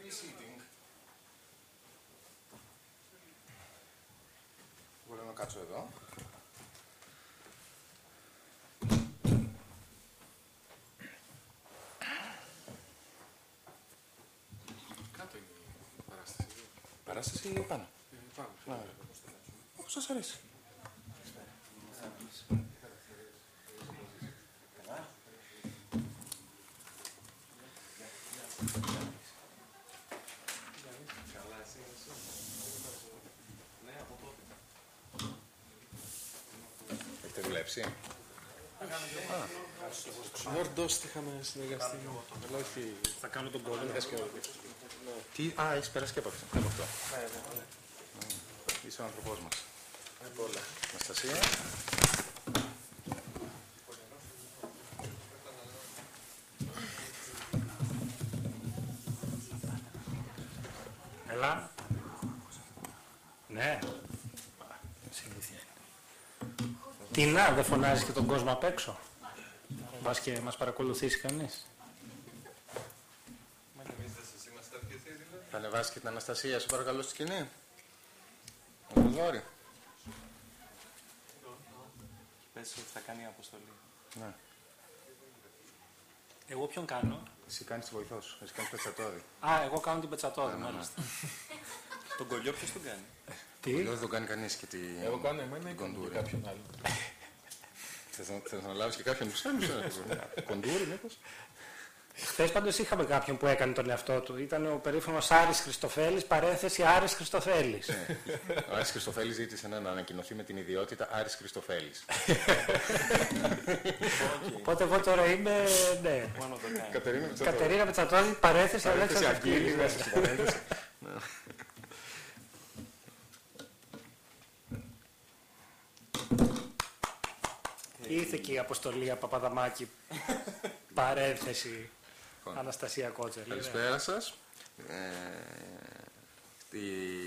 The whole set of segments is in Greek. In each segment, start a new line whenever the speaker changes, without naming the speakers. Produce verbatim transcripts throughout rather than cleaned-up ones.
seating. Μπορώ να κάτσω εδώ.
Κάτω είναι η παράσταση.
Παράσταση πάνω.
Ε, πάνω.
Να, όπως σας αρέσει. Έχετε δουλέψει?
Νορντόστ είχαμε συνεργαστεί. Αλλά όχι. Θα κάνω τον κόλλο.
Τι, α, έχεις περάσει και από αυτό. Από αυτό. Είσαι ο άνθρωπός μας. Αναστασία.
Έλα. Ναι. Συνήθεια είναι. Τι να, δεν φωνάζεις και τον κόσμο απ' έξω. Μπας και μας παρακολουθήσει κανείς.
Θα ανεβάσει και την Αναστασία, σε παρακαλώ, στη σκηνή. Ο Θοδόρη.
Πες ότι θα κάνει αποστολή.
Ναι.
Εγώ ποιον κάνω?
Εσύ κάνεις τη βοηθό σου, εσύ κάνεις πετσατόδη.
Α, εγώ κάνω την πετσατόδη, μάλιστα.
Τον κολλιό ποιος τον κάνει?
Τι?
Δεν τον κάνει κανείς και τη...
Εγώ κάνω εμένα ή κάνω και κάποιον άλλο.
Θες να λάβεις και κάποιον που ξέρεις, κοντούρι μήπως?
Χθες πάντως είχαμε κάποιον που έκανε τον εαυτό του. Ήταν ο περίφημος Άρης Χριστοφέλης, παρένθεση Άρης Χριστοφέλης.
Ο Άρης Χριστοφέλης ζήτησε να ανακοινωθεί με την ιδιότητα Άρης Χριστοφέλης.
Οπότε εγώ τώρα είμαι, ναι.
Μόνο το κάνει.
Κατερίνα Πετσατόδη, παρένθεση Αλέξανδρος Ευκύρης. Ήρθε και η αποστολή Παπαδαμάκη, παρένθεση Αναστασία Κότσερ.
Καλησπέρα σας. Ε, τη...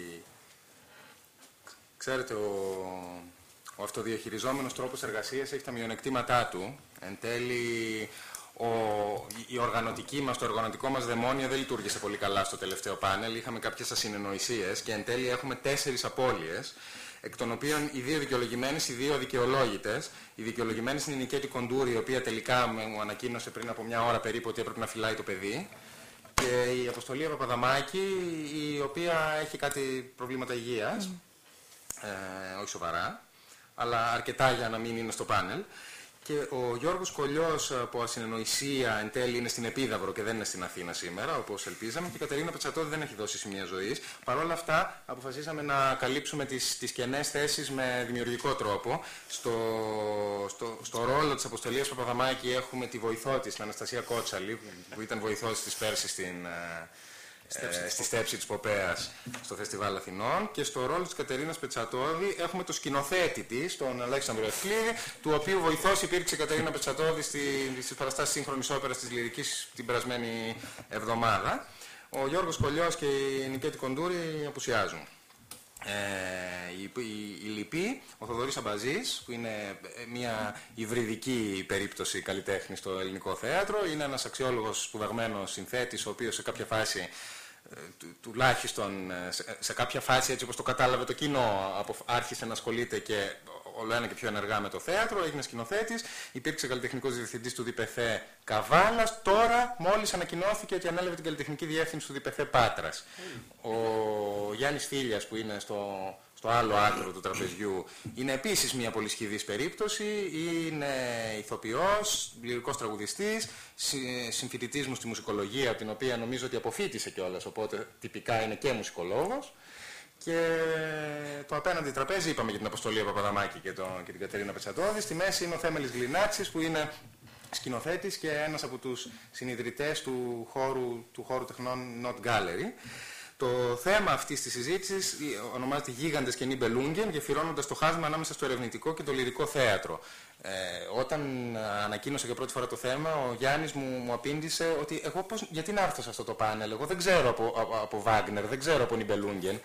Ξέρετε, ο, ο αυτοδιαχειριζόμενος τρόπος εργασίας έχει τα μειονεκτήματά του. Εν τέλει, ο, η οργανωτική μας, το οργανωτικό μας δαιμόνιο δεν λειτουργήσε πολύ καλά στο τελευταίο πάνελ. Είχαμε κάποιες ασυνεννοησίες και εν τέλει έχουμε τέσσερις απώλειες, εκ των οποίων οι δύο δικαιολογημένες, οι δύο δικαιολόγητες. Οι δικαιολογημένες είναι η Νικέτη Κοντούρη, η οποία τελικά μου ανακοίνωσε πριν από μια ώρα περίπου ότι έπρεπε να φυλάει το παιδί. Και η Αποστολή Παπαδαμάκη, η οποία έχει κάτι προβλήματα υγείας, mm. ε, όχι σοβαρά, αλλά αρκετά για να μην είναι στο πάνελ. Και ο Γιώργος Κολλιός από ασυνεννοησία εν τέλει είναι στην Επίδαυρο και δεν είναι στην Αθήνα σήμερα, όπως ελπίζαμε. Και η Κατερίνα Πετσατόδη δεν έχει δώσει σημεία ζωής. Παρ' όλα αυτά, αποφασίσαμε να καλύψουμε τις, τις κενές θέσεις με δημιουργικό τρόπο. Στο, στο, στο ρόλο της Αποστολίας Παπαδαμάκη έχουμε τη βοηθό της, την Αναστασία Κότσαλη, που ήταν βοηθός της πέρσι στην. Ε, στη στέψη της Ποπέας στο Φεστιβάλ Αθηνών, και στο ρόλο της Κατερίνας Πετσατόδη έχουμε το σκηνοθέτη της, τον Αλέξανδρο Ευκλήδη, του οποίου βοηθός υπήρξε η Κατερίνα Πετσατόδη στις παραστάσεις σύγχρονης όπερας της Λυρικής την περασμένη εβδομάδα. Ο Γιώργος Κολλιός και η Νικέτη Κοντούρη απουσιάζουν. Ε, η, η, η Λυπή, ο Θοδωρής Αμπαζής, που είναι μια υβριδική περίπτωση καλλιτέχνη στο ελληνικό θέατρο, είναι ένας αξιόλογος σπουδαγμένος συνθέτης, ο οποίος σε κάποια φάση, του, τουλάχιστον σε, σε κάποια φάση, έτσι όπως το κατάλαβε το κοινό, απο, άρχισε να ασχολείται και όλο ένα και πιο ενεργά με το θέατρο, έγινε σκηνοθέτης, υπήρξε καλλιτεχνικός διευθυντής του ΔΠΘ Καβάλας, τώρα μόλις ανακοινώθηκε ότι ανέλαβε την καλλιτεχνική διεύθυνση του ΔΠΘ Πάτρας. Mm. Ο Γιάννης Φίλιας, που είναι στο, στο άλλο άκρο του τραπεζιού, είναι επίσης μια πολύ σχηδής περίπτωση, είναι ηθοποιός, λυρικός τραγουδιστής, συμφοιτητής μου στη μουσικολογία, την οποία νομίζω ότι αποφοίτησε κιόλας, οπότε τυπικά είναι και μουσικολόγος. Και το απέναντι τραπέζι, είπαμε για την Αποστολή Παπαδαμάκη και, το, και την Κατερίνα Πετσατόδη. Στη μέση είναι ο Θέμελης Γλινάξης, που είναι σκηνοθέτης και ένας από τους συνιδρυτές του χώρου, του χώρου τεχνών Not Gallery. Το θέμα αυτής της συζήτησης ονομάζεται «Γίγαντες και Νιμπελούγγεν», γεφυρώνοντας το χάσμα ανάμεσα στο ερευνητικό και το λυρικό θέατρο. Ε, όταν ανακοίνωσα για πρώτη φορά το θέμα, ο Γιάννης μου, μου απήντησε ότι εγώ πώς, γιατί να έρθω σε αυτό το πάνελ, εγώ δεν ξέρω από, από, από Βάγνερ, δεν ξέρω από Νιμπελούγγεν.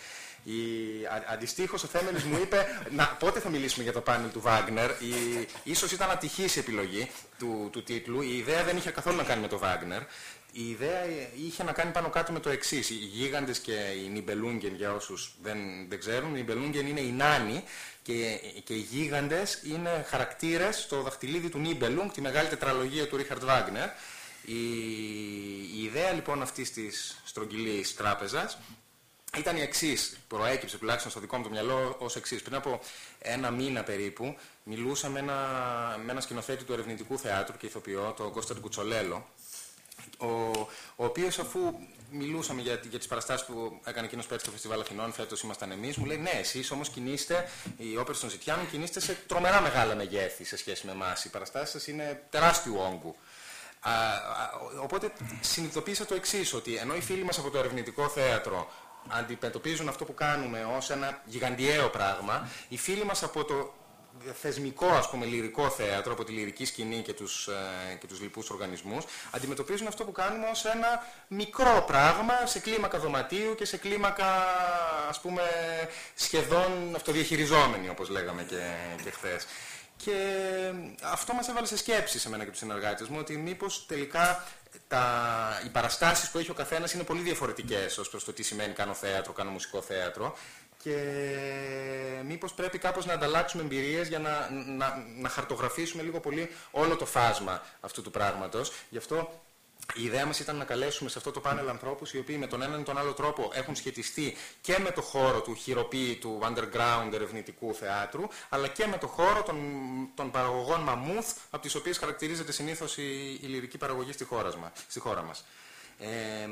Η, α, αντιστοίχως ο Θέμελης μου είπε να, πότε θα μιλήσουμε για το πάνελ του Βάγκνερ. Η, ίσως ήταν ατυχής η επιλογή του, του τίτλου. Η ιδέα δεν είχε καθόλου να κάνει με το Βάγκνερ. Η ιδέα είχε να κάνει πάνω κάτω με το εξής. Οι γίγαντες και οι Νιμπελούγκεν, για όσους δεν, δεν ξέρουν, οι Νιμπελούγκεν είναι οι νάνοι και, και οι γίγαντες είναι χαρακτήρες στο δαχτυλίδι του Νίμπελουγκ, τη μεγάλη τετραλογία του Ρίχαρτ Βάγκνερ. Η, η ιδέα λοιπόν αυτής της στρογγυλής τράπεζας ήταν η εξής, προέκυψε τουλάχιστον στο δικό μου το μυαλό ως εξής. Πριν από ένα μήνα περίπου μιλούσα με ένα, με ένα σκηνοθέτη του ερευνητικού θεάτρου και ηθοποιό, τον Κώστα Κουτσολέλο, ο, ο οποίος, αφού μιλούσαμε για, για τις παραστάσεις που έκανε εκείνος πέρσι στο Φεστιβάλ Αθηνών, φέτος ήμασταν εμείς, μου λέει ναι, εσείς όμως κινείστε, οι όπερες των Ζητιάνων κινείστε σε τρομερά μεγάλα μεγέθη σε σχέση με εμάς. Οι παραστάσεις σας είναι τεράστιου όγκου. Α, α, οπότε συνειδητοποίησα το εξής, ότι ενώ οι φίλοι μας από το ερευνητικό θέατρο αντιμετωπίζουν αυτό που κάνουμε ως ένα γιγαντιαίο πράγμα, οι φίλοι μας από το θεσμικό, ας πούμε, λυρικό θέατρο, από τη λυρική σκηνή και τους, ε, και τους λοιπούς οργανισμούς, αντιμετωπίζουν αυτό που κάνουμε ως ένα μικρό πράγμα σε κλίμακα δωματίου και σε κλίμακα, ας πούμε, σχεδόν αυτοδιαχειριζόμενη, όπως λέγαμε και, και χθες. Και αυτό μας έβαλε σε σκέψη σε μένα και τους συνεργάτες μου, ότι μήπως τελικά τα, οι παραστάσεις που έχει ο καθένας είναι πολύ διαφορετικές ως προς το τι σημαίνει κάνω θέατρο, κάνω μουσικό θέατρο, και μήπως πρέπει κάπως να ανταλλάξουμε εμπειρίες για να, να, να χαρτογραφήσουμε λίγο πολύ όλο το φάσμα αυτού του πράγματος. Γι' αυτό η ιδέα μας ήταν να καλέσουμε σε αυτό το πάνελ ανθρώπους οι οποίοι με τον έναν ή τον άλλο τρόπο έχουν σχετιστεί και με το χώρο του χειροποίητου underground ερευνητικού θεάτρου, αλλά και με το χώρο των, των παραγωγών μαμούθ, από τις οποίες χαρακτηρίζεται συνήθως η, η λυρική παραγωγή στη χώρα, στη χώρα μας. Ε,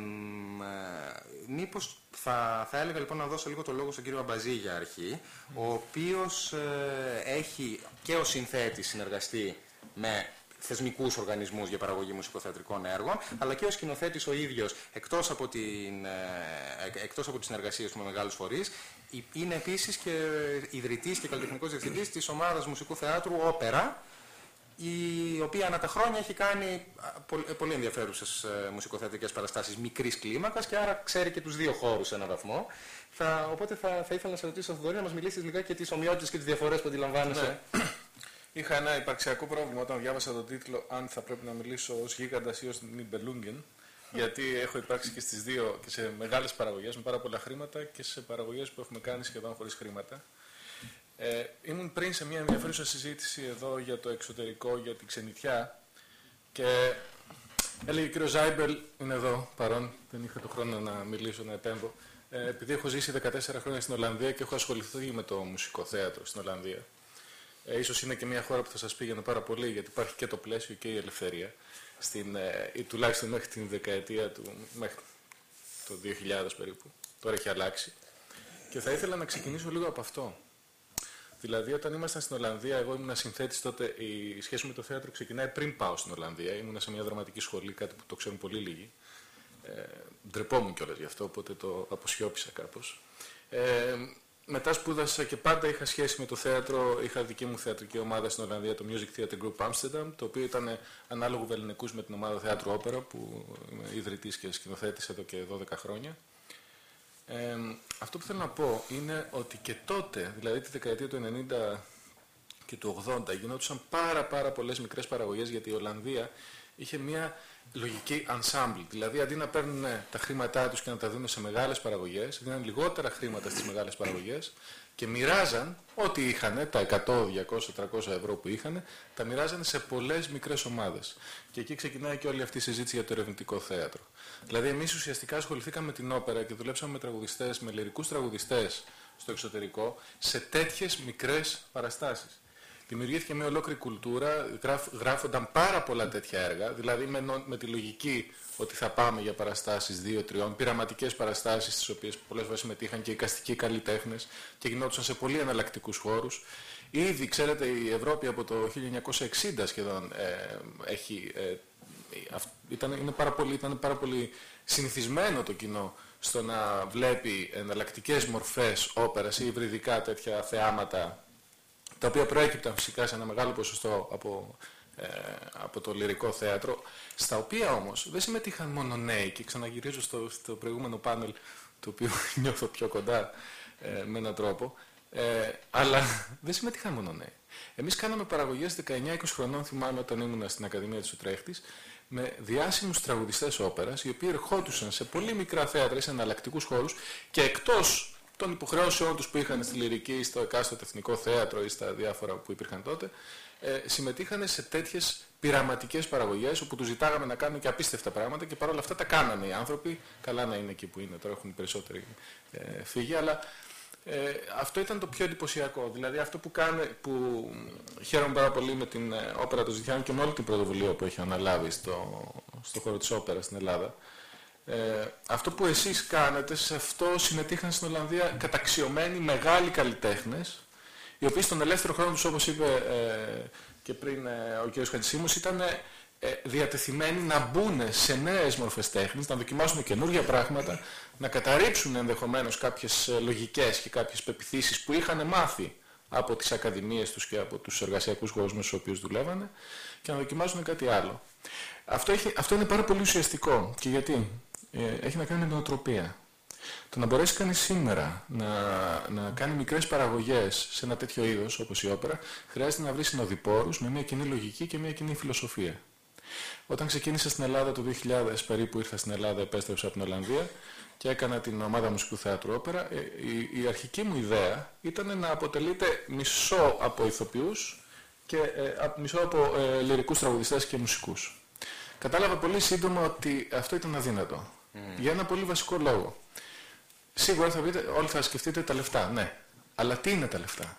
μήπως θα, θα έλεγα λοιπόν να δώσω λίγο το λόγο στον κύριο Αμπαζή για αρχή, ο οποίος ε, έχει και ως συνθέτης συνεργαστεί με θεσμικούς οργανισμούς για παραγωγή μουσικοθεατρικών έργων, αλλά και ο σκηνοθέτης ο ίδιος, εκτός από, την, ε, εκτός από τις συνεργασίες του με μεγάλους φορείς, είναι επίσης και ιδρυτής και καλλιτεχνικός διευθυντής της ομάδας μουσικού θεάτρου Όπερα, η οποία ανά τα χρόνια έχει κάνει πολύ ενδιαφέρουσες μουσικοθεατρικές παραστάσεις μικρής κλίμακας και άρα ξέρει και τους δύο χώρους σε έναν βαθμό. Θα, οπότε θα, θα ήθελα να σε ρωτήσω, Θοδωρή, να μας μιλήσεις λιγάκι για τις ομοιότητες και τις διαφορές που αντιλαμβάνεσαι.
Ναι. Είχα ένα υπαρξιακό πρόβλημα όταν διάβασα τον τίτλο, αν θα πρέπει να μιλήσω ως γίγαντας ή ως Νιμπελούγκεν, γιατί έχω υπάρξει και στις δύο και σε μεγάλες παραγωγές με πάρα πολλά χρήματα και σε παραγωγές που έχουμε κάνει σχεδόν χωρίς χρήματα. Ε, ήμουν πριν σε μια ενδιαφέρουσα συζήτηση εδώ για το εξωτερικό, για την ξενιτιά, και έλεγε ο κύριος Ζάιμπελ, είναι εδώ παρόν, δεν είχα το χρόνο να μιλήσω, να επέμβω, ε, επειδή έχω ζήσει δεκατέσσερα χρόνια στην Ολλανδία και έχω ασχοληθεί με το μουσικό θέατρο στην Ολλανδία. Ε, ίσως είναι και μια χώρα που θα σας πήγαινε πάρα πολύ, γιατί υπάρχει και το πλαίσιο και η ελευθερία, στην, ε, ή τουλάχιστον μέχρι την δεκαετία του, μέχρι το δύο χιλιάδες περίπου. Τώρα έχει αλλάξει. Και θα ήθελα να ξεκινήσω λίγο από αυτό. Δηλαδή, όταν ήμασταν στην Ολλανδία, εγώ ήμουν συνθέτης τότε, η σχέση με το θέατρο ξεκινάει πριν πάω στην Ολλανδία. Ήμουν σε μια δραματική σχολή, κάτι που το ξέρουν πολύ λίγοι. Ε, ντρεπόμουν κιόλας γι' αυτό, οπότε το αποσιώπησα κάπως. Ε, μετά σπούδασα και πάντα είχα σχέση με το θέατρο. Είχα δική μου θεατρική ομάδα στην Ολλανδία, το Music Theatre Group Amsterdam, το οποίο ήταν ανάλογο βεληνικούς με την ομάδα Θέατρου Όπερα, που είμαι ιδρυτής και σκηνοθέτης εδώ και δώδεκα χρόνια. Ε, αυτό που θέλω να πω είναι ότι και τότε, δηλαδή τη δεκαετία του ενενήντα και του ογδόντα, γινόντουσαν πάρα πάρα πολλές μικρές παραγωγές, γιατί η Ολλανδία είχε μια λογική ensemble. Δηλαδή, αντί να παίρνουν τα χρήματά τους και να τα δίνουν σε μεγάλες παραγωγές, δίναν λιγότερα χρήματα στις μεγάλες παραγωγές και μοιράζαν ό,τι είχαν, τα εκατό, διακόσια, τριακόσια ευρώ που είχαν, τα μοιράζαν σε πολλές μικρές ομάδες. Και εκεί ξεκινάει και όλη αυτή η συζήτηση για το ερευνητικό θέατρο. Δηλαδή, εμείς ουσιαστικά ασχοληθήκαμε με την όπερα και δουλέψαμε με τραγουδιστές, με λυρικούς τραγουδιστές στο εξωτερικό, σε τέτοιες μικρές παραστάσεις. Δημιουργήθηκε μια ολόκληρη κουλτούρα, γράφ, γράφονταν πάρα πολλά τέτοια έργα, δηλαδή με, με τη λογική ότι θα πάμε για παραστάσεις δύο-τριών, πειραματικές παραστάσεις, στις οποίες πολλές φορές συμμετείχαν και εικαστικοί καλλιτέχνες και γινόντουσαν σε πολύ εναλλακτικούς χώρους. Ήδη, ξέρετε, η Ευρώπη από το χίλια εννιακόσια εξήντα σχεδόν ε, έχει, ε, ήταν, είναι πάρα πολύ, ήταν πάρα πολύ συνηθισμένο το κοινό στο να βλέπει εναλλακτικές μορφές όπερας ή υβριδικά τέτοια θεάματα, τα οποία προέκυπταν φυσικά σε ένα μεγάλο ποσοστό από ε, από το λυρικό θέατρο, στα οποία όμως δεν συμμετείχαν μόνο νέοι, και ξαναγυρίζω στο, στο προηγούμενο πάνελ, το οποίο νιώθω πιο κοντά ε, με έναν τρόπο, ε, αλλά δεν συμμετείχαν μόνο νέοι. Εμείς κάναμε παραγωγές δεκαεννιά είκοσι χρονών, θυμάμαι, όταν ήμουν στην Ακαδημία της Ουτρέχτης, με διάσημους τραγουδιστές όπερας, οι οποίοι ερχόντουσαν σε πολύ μικρά θέατρα, σε εναλλακτικούς χώρους, και εκτός των υποχρεώσεών τους που είχαν στη λυρική, στο εκάστοτε εθνικό θέατρο ή στα διάφορα που υπήρχαν τότε, ε, συμμετείχαν σε τέτοιες πειραματικές παραγωγές, όπου τους ζητάγαμε να κάνουν και απίστευτα πράγματα, και παρόλα αυτά τα κάνανε οι άνθρωποι. Καλά να είναι εκεί που είναι, τώρα έχουν οι περισσότεροι ε, φύγει, αλλά ε, αυτό ήταν το πιο εντυπωσιακό. Δηλαδή αυτό που κάνει, που χαίρομαι πάρα πολύ με την ε, όπερα του Ζητιάνου και με όλη την πρωτοβουλία που έχει αναλάβει στο, στο χώρο της όπερας στην Ελλάδα. Ε, αυτό που εσείς κάνετε, σε αυτό συμμετείχαν στην Ολλανδία καταξιωμένοι μεγάλοι καλλιτέχνες, οι οποίοι στον ελεύθερο χρόνο τους, όπως είπε ε, και πριν ε, ο κ. Χατζησίμους, ήταν ε, διατεθειμένοι να μπουν σε νέες μορφές τέχνης, να δοκιμάσουν καινούργια πράγματα, να καταρρίψουν ενδεχομένως κάποιες λογικές και κάποιες πεποιθήσεις που είχαν μάθει από τις ακαδημίες τους και από τους εργασιακούς χώρους με τους οποίους δουλεύανε, και να δοκιμάσουν κάτι άλλο. Αυτό, έχει, αυτό είναι πάρα πολύ ουσιαστικό. Και γιατί? Ε, έχει να κάνει με την νοοτροπία. Το να μπορέσει κανείς σήμερα να, να κάνει μικρές παραγωγές σε ένα τέτοιο είδος όπως η όπερα, χρειάζεται να βρει συνοδοιπόρους με μια κοινή λογική και μια κοινή φιλοσοφία. Όταν ξεκίνησα στην Ελλάδα το δύο χιλιάδες, περίπου ήρθα στην Ελλάδα, επέστρεψα από την Ολλανδία και έκανα την ομάδα μουσικού θεάτρου όπερα, ε, η, η αρχική μου ιδέα ήταν να αποτελείται μισό από ηθοποιούς και ε, μισό από ε, λυρικούς τραγουδιστές και μουσικούς. Κατάλαβα πολύ σύντομα ότι αυτό ήταν αδύνατο. Mm. Για ένα πολύ βασικό λόγο. Σίγουρα θα πείτε, όλοι θα σκεφτείτε τα λεφτά, ναι. Αλλά τι είναι τα λεφτά?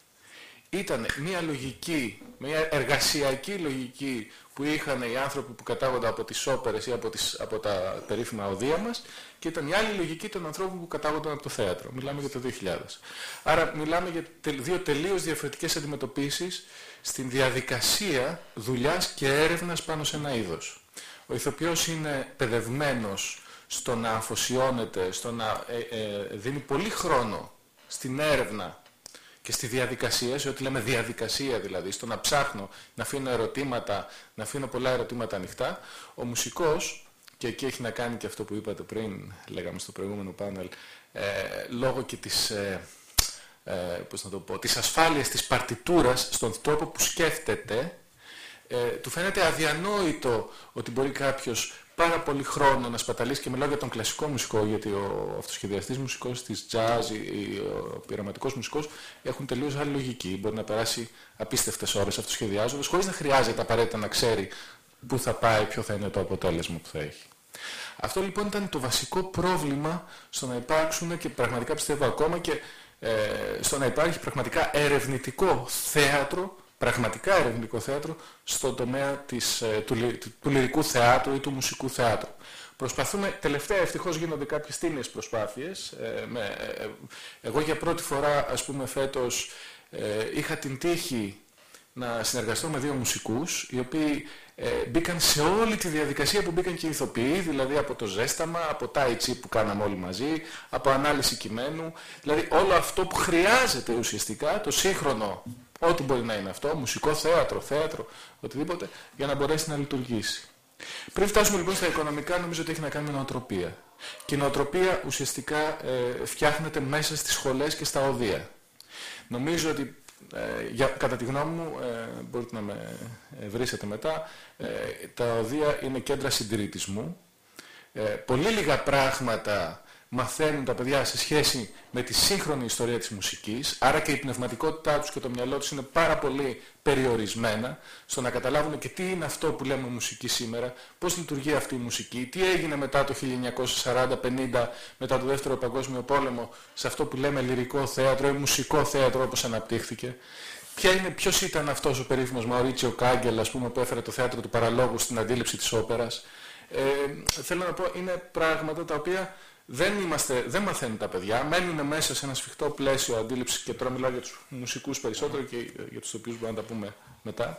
Ήταν μια λογική, μια εργασιακή λογική που είχαν οι άνθρωποι που κατάγονταν από τις όπερες ή από, τις, από τα περίφημα οδεία μας, και ήταν η άλλη λογική των ανθρώπων που κατάγονταν από το θέατρο. Μιλάμε για το δύο χιλιάδες. Άρα μιλάμε για δύο τελείως διαφορετικές αντιμετωπίσεις στην διαδικασία δουλειάς και έρευνας πάνω σε ένα είδος. Ο ηθοποιός είναι παιδευμένος στο να αφοσιώνεται, στο να ε, ε, δίνει πολύ χρόνο στην έρευνα και στη διαδικασία, σε ό,τι λέμε διαδικασία δηλαδή, στο να ψάχνω, να αφήνω ερωτήματα, να αφήνω πολλά ερωτήματα ανοιχτά. Ο μουσικός, και εκεί έχει να κάνει και αυτό που είπατε πριν, λέγαμε στο προηγούμενο πάνελ, ε, λόγω και της, ε, ε, πώς να το πω, της ασφάλειας της παρτιτούρας στον τρόπο που σκέφτεται, ε, του φαίνεται αδιανόητο ότι μπορεί κάποιος πάρα πολύ χρόνο να σπαταλήσει, και μιλάω για τον κλασικό μουσικό, γιατί ο αυτοσχεδιαστής μουσικός της jazz ή ο πειραματικός μουσικός έχουν τελείως άλλη λογική. Μπορεί να περάσει απίστευτες ώρες αυτοσχεδιάζοντας, χωρίς να χρειάζεται απαραίτητα να ξέρει πού θα πάει, ποιο θα είναι το αποτέλεσμα που θα έχει. Αυτό λοιπόν ήταν το βασικό πρόβλημα στο να υπάρξουν, και πραγματικά πιστεύω ακόμα, και ε, στο να υπάρχει πραγματικά ερευνητικό θέατρο, πραγματικά ερευνητικό θέατρο στον τομέα της, του, του, του λυρικού θεάτρου ή του μουσικού θεάτρου. Προσπαθούμε, τελευταία ευτυχώς γίνονται κάποιες τίμιες προσπάθειες. Ε, με, ε, εγώ για πρώτη φορά, ας πούμε, φέτος ε, είχα την τύχη να συνεργαστώ με δύο μουσικούς, οι οποίοι ε, μπήκαν σε όλη τη διαδικασία που μπήκαν και οι ηθοποιοί, δηλαδή από το ζέσταμα, από τα ι που κάναμε όλοι μαζί, από ανάλυση κειμένου, δηλαδή όλο αυτό που χρειάζεται ουσιαστικά, το σύγχρονο, ό,τι μπορεί να είναι αυτό, μουσικό θέατρο, θέατρο, οτιδήποτε, για να μπορέσει να λειτουργήσει. Πριν φτάσουμε λοιπόν στα οικονομικά, νομίζω ότι έχει να κάνει με νοοτροπία. Και η νοοτροπία ουσιαστικά ε, φτιάχνεται μέσα στις σχολές και στα οδεία. Νομίζω ότι, ε, για, κατά τη γνώμη μου, ε, μπορείτε να με ε, βρίσετε μετά, ε, τα οδεία είναι κέντρα συντηρητισμού. Ε, πολύ λίγα πράγματα μαθαίνουν τα παιδιά σε σχέση με τη σύγχρονη ιστορία της μουσικής, άρα και η πνευματικότητά τους και το μυαλό τους είναι πάρα πολύ περιορισμένα στο να καταλάβουν και τι είναι αυτό που λέμε μουσική σήμερα, πώς λειτουργεί αυτή η μουσική, τι έγινε μετά το χίλια εννιακόσια σαράντα πενήντα, μετά το Δεύτερο Παγκόσμιο Πόλεμο, σε αυτό που λέμε λυρικό θέατρο ή μουσικό θέατρο όπως αναπτύχθηκε. Ποια είναι, ποιος ήταν αυτός ο περίφημος Μαουρίτσιο Κάγκελ, ας πούμε, που έφερε το θέατρο του παραλόγου στην αντίληψη της όπερας. Ε, θέλω να πω, είναι πράγματα τα οποία δεν, είμαστε, δεν μαθαίνουν τα παιδιά, μένουν μέσα σε ένα σφιχτό πλαίσιο αντίληψης, και τώρα μιλάω για τους μουσικούς περισσότερο και για τους οποίους μπορούμε να τα πούμε μετά.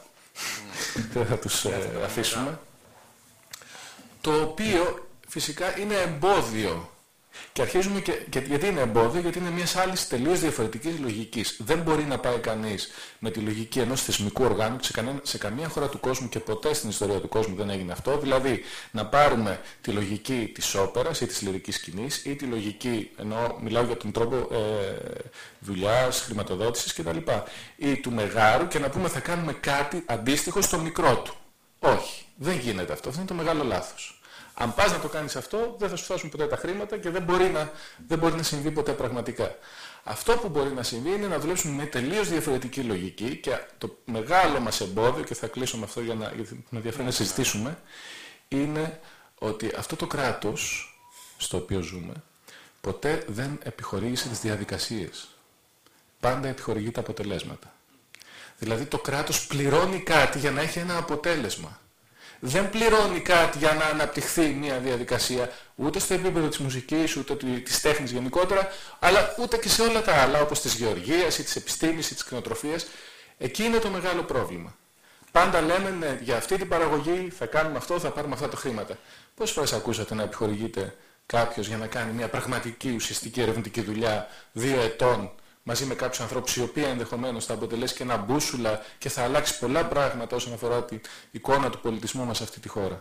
Δεν θα τους ε, αφήσουμε. Το οποίο φυσικά είναι εμπόδιο Και αρχίζουμε και, και γιατί είναι εμπόδιο, γιατί είναι μια άλλη τελείως διαφορετικής λογικής. Δεν μπορεί να πάει κανείς με τη λογική ενός θεσμικού οργάνου σε, κανένα, σε καμία χώρα του κόσμου και ποτέ στην ιστορία του κόσμου δεν έγινε αυτό. Δηλαδή να πάρουμε τη λογική της όπερας ή της λυρικής σκηνής ή τη λογική, ενώ μιλάω για τον τρόπο ε, δουλειάς, χρηματοδότησης κτλ. Ή του μεγάρου και να πούμε θα κάνουμε κάτι αντίστοιχο στο μικρό του. Όχι, δεν γίνεται αυτό. Αυτό είναι το μεγάλο λάθος. Αν πας να το κάνεις αυτό, δεν θα σου φτάσουν ποτέ τα χρήματα και δεν μπορεί να, δεν μπορεί να συμβεί ποτέ πραγματικά. Αυτό που μπορεί να συμβεί είναι να δουλέψουμε με τελείως διαφορετική λογική και το μεγάλο μας εμπόδιο, και θα κλείσω με αυτό για να, για να ενδιαφέρει να συζητήσουμε, είναι ότι αυτό το κράτος στο οποίο ζούμε ποτέ δεν επιχορήγησε τις διαδικασίες. Πάντα επιχορηγεί τα αποτελέσματα. Δηλαδή το κράτος πληρώνει κάτι για να έχει ένα αποτέλεσμα. Δεν πληρώνει κάτι για να αναπτυχθεί μια διαδικασία ούτε στο επίπεδο της μουσικής, ούτε της τέχνης γενικότερα, αλλά ούτε και σε όλα τα άλλα, όπως της γεωργίας ή της επιστήμης ή της κτηνοτροφίας. Εκεί είναι το μεγάλο πρόβλημα. Πάντα λέμε ναι, για αυτή την παραγωγή θα κάνουμε αυτό, θα πάρουμε αυτά τα χρήματα. Πόσες φορές ακούσατε να επιχορηγείται κάποιος για να κάνει μια πραγματική ουσιαστική ερευνητική δουλειά δύο ετών μαζί με κάποιους ανθρώπους οι οποίοι ενδεχομένως θα αποτελέσει και ένα μπούσουλα και θα αλλάξει πολλά πράγματα όσον αφορά την εικόνα του πολιτισμού μας σε αυτή τη χώρα.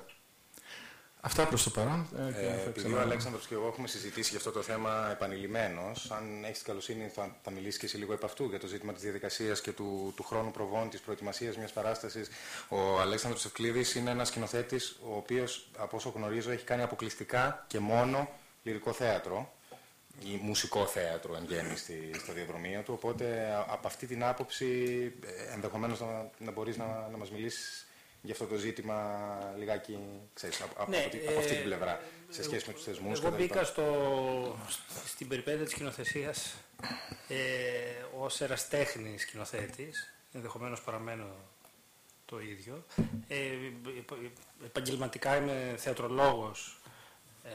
Αυτά προς το παρόν.
Ε, ε, επειδή ο Αλέξανδρος και εγώ έχουμε συζητήσει για αυτό το θέμα επανειλημμένως, αν έχεις την καλοσύνη θα, θα μιλήσεις και εσύ λίγο επ' αυτού για το ζήτημα της διαδικασίας και του, του χρόνου προβών, της προετοιμασίας μιας παράστασης. Ο Αλέξανδρος Ευκλήδης είναι ένας σκηνοθέτης ο οποίος, από όσο γνωρίζω, έχει κάνει αποκλειστικά και μόνο λυρικό θέατρο ή μουσικό θέατρο εν γέννη στη, στο διαδρομείο του, οπότε από αυτή την άποψη ενδεχομένως να, να μπορείς να, να μας μιλήσεις για αυτό το ζήτημα λιγάκι, ξέρεις, από,
ναι,
από, από αυτή την πλευρά, σε σχέση με τους θεσμούς.
Εγώ μπήκα στο, στην περιπέτεια της σκηνοθεσίας ε, ως εραστέχνης σκηνοθέτης, ενδεχομένως παραμένω το ίδιο. Ε, επαγγελματικά είμαι θεατρολόγος, ε,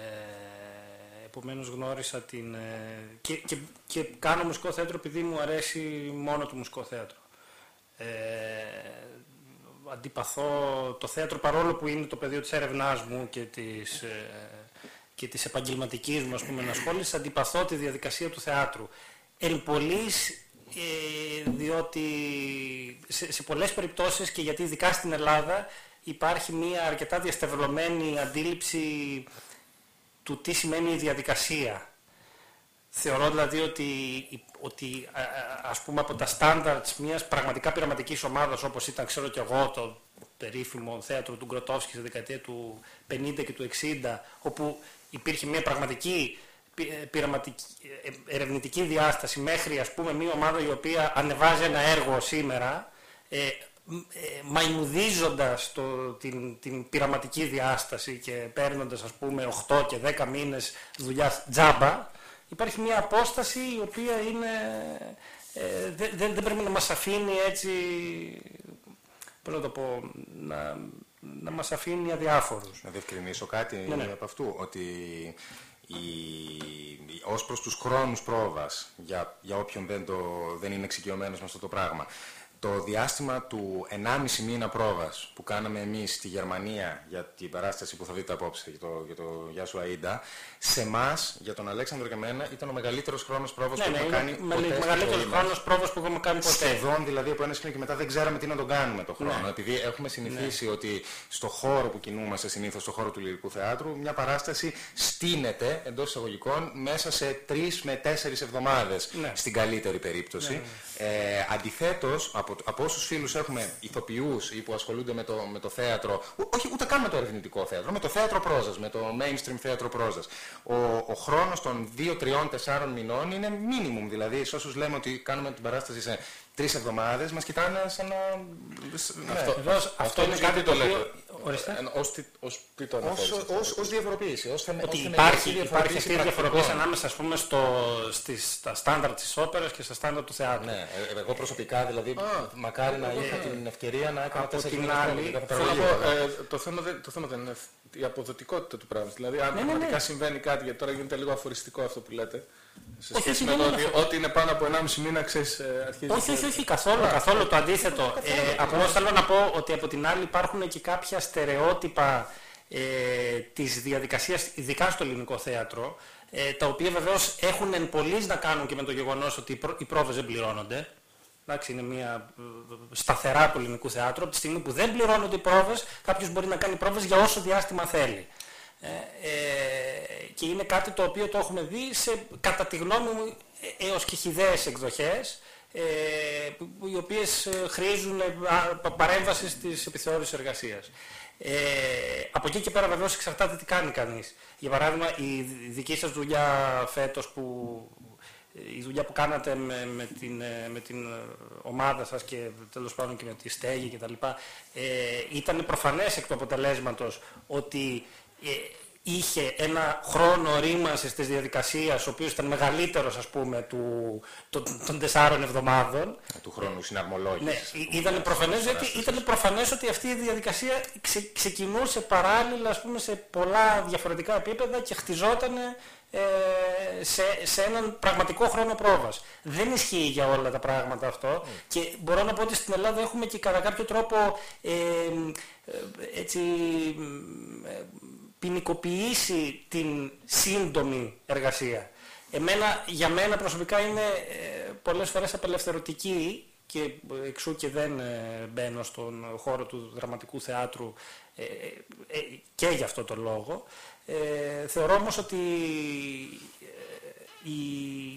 επομένως γνώρισα την... Και, και, και κάνω μουσικό θέατρο επειδή μου αρέσει μόνο το μουσικό θέατρο. Ε, αντιπαθώ το θέατρο, παρόλο που είναι το πεδίο της έρευνάς μου και της, ε, και της επαγγελματικής μου, ας πούμε, ενασχόλησης, αντιπαθώ τη διαδικασία του θεάτρου. Εν πολλής, ε, διότι σε, σε πολλές περιπτώσεις και γιατί ειδικά στην Ελλάδα υπάρχει μια αρκετά διασταυρωμένη αντίληψη του τι σημαίνει η διαδικασία. Θεωρώ δηλαδή ότι, ότι ας πούμε από τα standards μιας πραγματικά πειραματικής ομάδας, όπως ήταν, ξέρω κι εγώ, το περίφημο θέατρο του Γκροτόφσκι στη δεκαετία του πενήντα και του εξήντα, όπου υπήρχε μια πραγματική πειραματική, ερευνητική διάσταση, μέχρι ας πούμε μια ομάδα η οποία ανεβάζει ένα έργο σήμερα, ε, Ε, μαϊμουδίζοντας το, την, την πειραματική διάσταση και παίρνοντας ας πούμε οκτώ και δέκα μήνες δουλειά τζάμπα, υπάρχει μια απόσταση η οποία είναι, ε, δεν, δεν, δεν πρέπει να μας αφήνει έτσι, πώς να το πω, να, να μας αφήνει αδιάφορους.
Να διευκρινίσω κάτι
ναι, ναι.
από αυτού, ότι η, ως προς τους χρόνους πρόβας, για, για όποιον δεν, το, δεν είναι εξοικειωμένος με αυτό το πράγμα, το διάστημα του ενάμιση μήνα πρόβας που κάναμε εμείς στη Γερμανία για την παράσταση που θα δείτε απόψε για το, για το Γεια σου Αΐντα, σε εμάς, για τον Αλέξανδρο και εμένα, ήταν ο μεγαλύτερος χρόνος πρόβας ναι, που έχουμε ναι, κάνει
με, ποτέ. Ο μεγαλύτερος χρόνος πρόβας που έχουμε κάνει ποτέ.
Σχεδόν δηλαδή από ένα σημείο και μετά δεν ξέραμε τι να τον κάνουμε το χρόνο. Ναι. Επειδή έχουμε συνηθίσει ναι. ότι στο χώρο που κινούμαστε συνήθως, στο χώρο του λυρικού θεάτρου, μια παράσταση στείνεται εντός εισαγωγικών μέσα σε τρεις με τέσσερις εβδομάδες ναι. στην καλύτερη περίπτωση. Ναι. Ε, αντιθέτως, από, από όσους φίλους έχουμε ηθοποιούς ή που ασχολούνται με το, με το θέατρο, όχι ούτε καν με το ερευνητικό θέατρο, με το θέατρο πρόζας, με το mainstream θέατρο πρόζας, ο, ο χρόνος των δύο, τριών, τεσσάρων μηνών είναι minimum. Δηλαδή, σε όσους λέμε ότι κάνουμε την παράσταση σε τρεις εβδομάδες, μας κοιτάνε σαν να...
Ναι. Αυτό, Εδώ, αυτό, αυτό είναι κάτι το λέτε.
Ως τι το αναφέρεις. Ως διαφοροποίηση.
Ότι υπάρχει, υπάρχει αυτή η διαφοροποίηση ανάμεσα ας πούμε, στο, στις, στα στάνταρ της όπερας και στα στάνταρ του θεάτρου.
Ναι, εγώ προσωπικά δηλαδή, ah, μακάρι να είχα ε, την ευκαιρία να έκανα τέσσερις
την άλλη. Το θέμα δεν είναι η αποδοτικότητα του πράγματος. Δηλαδή, αν ναι, πραγματικά ναι. συμβαίνει κάτι, γιατί τώρα γίνεται λίγο αφοριστικό αυτό που λέτε, σε
όχι,
σχέση με το ότι ό,τι είναι πάνω από ενάμιση μήνα, ξέρεις, αρχίζει...
Όχι, όχι, όχι, καθόλου, καθόλου το αντίθετο. Ε, απλώς θέλω να πω ότι από την άλλη υπάρχουν και κάποια στερεότυπα ε, της διαδικασίας, ειδικά στο ελληνικό θέατρο, ε, τα οποία βεβαίως έχουν εν πολλοίς να κάνουν και με το γεγονός ότι οι, πρό, οι πρόβες δεν πληρώνονται. Εντάξει, είναι μια σταθερά του ελληνικού θεάτρου. Από τη στιγμή που δεν πληρώνονται οι πρόβες, κάποιος μπορεί να κάνει πρόβες για όσο διάστημα θέλει. Ε, ε, και είναι κάτι το οποίο το έχουμε δει σε, κατά τη γνώμη μου, έως και χυδαίες εκδοχές, ε, οι οποίες χρήζουν παρέμβαση της επιθεώρησης εργασίας. Ε, από εκεί και πέρα βεβαίως εξαρτάται τι κάνει κανείς. Για παράδειγμα, η δική σας δουλειά φέτος, που, η δουλειά που κάνατε με, με, την, με την ομάδα σας και τέλος πάντων και με τη στέγη κτλ. Ε, ήταν προφανές εκ του αποτελέσματος ότι ε, είχε ένα χρόνο ρήμανσης της διαδικασίας, ο οποίος ήταν μεγαλύτερος, ας πούμε, του, των, των τεσσάρων εβδομάδων.
Του χρόνου συναρμολόγησης.
Ναι, ήταν προφανές, ότι, ήταν προφανές ότι αυτή η διαδικασία ξε, ξεκινούσε παράλληλα, ας πούμε, σε πολλά διαφορετικά επίπεδα και χτιζόταν ε, σε, σε έναν πραγματικό χρόνο πρόβας. Δεν ισχύει για όλα τα πράγματα αυτό, mm. και μπορώ να πω ότι στην Ελλάδα έχουμε και κατά κάποιο τρόπο ε, ε, έτσι... Ε, ποινικοποιήσει την σύντομη εργασία. Εμένα, για μένα προσωπικά είναι ε, πολλές φορές απελευθερωτική, και εξού και δεν ε, μπαίνω στον χώρο του δραματικού θεάτρου ε, ε, και για αυτό το λόγο. Ε, θεωρώ όμως ότι ε, η,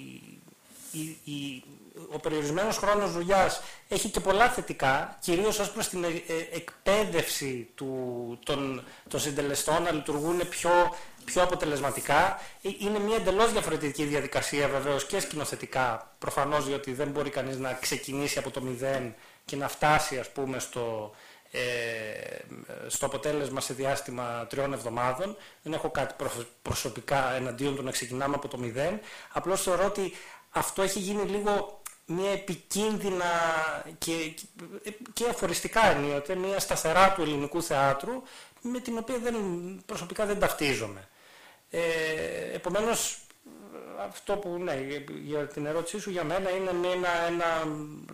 η, η, ο περιορισμένος χρόνος δουλειάς έχει και πολλά θετικά, κυρίως ως προς την ε, ε, εκπαίδευση του, των, των συντελεστών να λειτουργούν πιο, πιο αποτελεσματικά. Ε, είναι μια εντελώς διαφορετική διαδικασία βεβαίως και σκηνοθετικά, προφανώς, διότι δεν μπορεί κανείς να ξεκινήσει από το μηδέν και να φτάσει, ας πούμε, στο, ε, στο αποτέλεσμα σε διάστημα τριών εβδομάδων. Δεν έχω κάτι προσωπικά εναντίον του να ξεκινάμε από το μηδέν. Απλώς θεωρώ ότι αυτό έχει γίνει λίγο μια επικίνδυνα και, και αφοριστικά ενίοτε, μια σταθερά του ελληνικού θεάτρου, με την οποία δεν, προσωπικά δεν ταυτίζομαι. Ε, επομένως, αυτό που, ναι, για την ερώτησή σου, για μένα είναι ένα, ένα,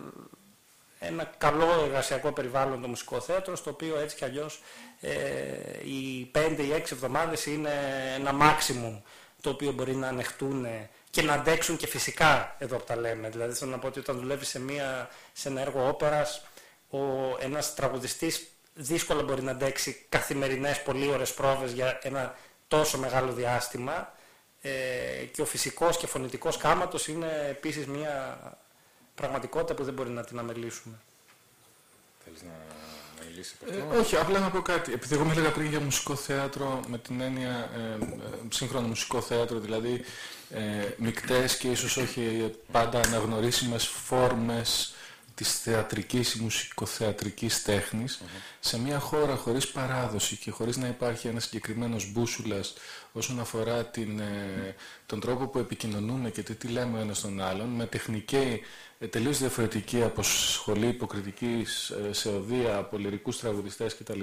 ένα καλό εργασιακό περιβάλλον το μουσικό θέατρο, στο οποίο έτσι κι αλλιώς ε, οι πέντε ή έξι εβδομάδες είναι ένα maximum το οποίο μπορεί να ανεχτούν και να αντέξουν και φυσικά, εδώ που τα λέμε. Δηλαδή θέλω να πω ότι όταν δουλεύει σε, μια, σε ένα έργο όπερας, ο, ένας τραγουδιστής δύσκολα μπορεί να αντέξει καθημερινές πολύ ώρες πρόβες για ένα τόσο μεγάλο διάστημα, ε, και ο φυσικός και φωνητικός κάματος είναι επίσης μια πραγματικότητα που δεν μπορεί να την αμελήσουμε.
Θέλεις να μιλήσεις από αυτό?
Ε, όχι, απλά να πω κάτι. Επειδή εγώ μίλαγα πριν για μουσικό θέατρο με την έννοια ε, ε, σύγχρονο μουσικό θέατρο, δηλαδή ε, μικτές και ίσως όχι πάντα αναγνωρίσιμες φόρμες της θεατρικής ή μουσικοθεατρικής τέχνης, mm-hmm. σε μια χώρα χωρίς παράδοση και χωρίς να υπάρχει ένας συγκεκριμένος μπούσουλας όσον αφορά την, ε, τον τρόπο που επικοινωνούμε και τι, τι λέμε ο ένας στον άλλον, με τεχνική ε, τελείως διαφορετική από σχολή υποκριτικής ε, σε οδεία, από λυρικούς τραγουδιστές κτλ.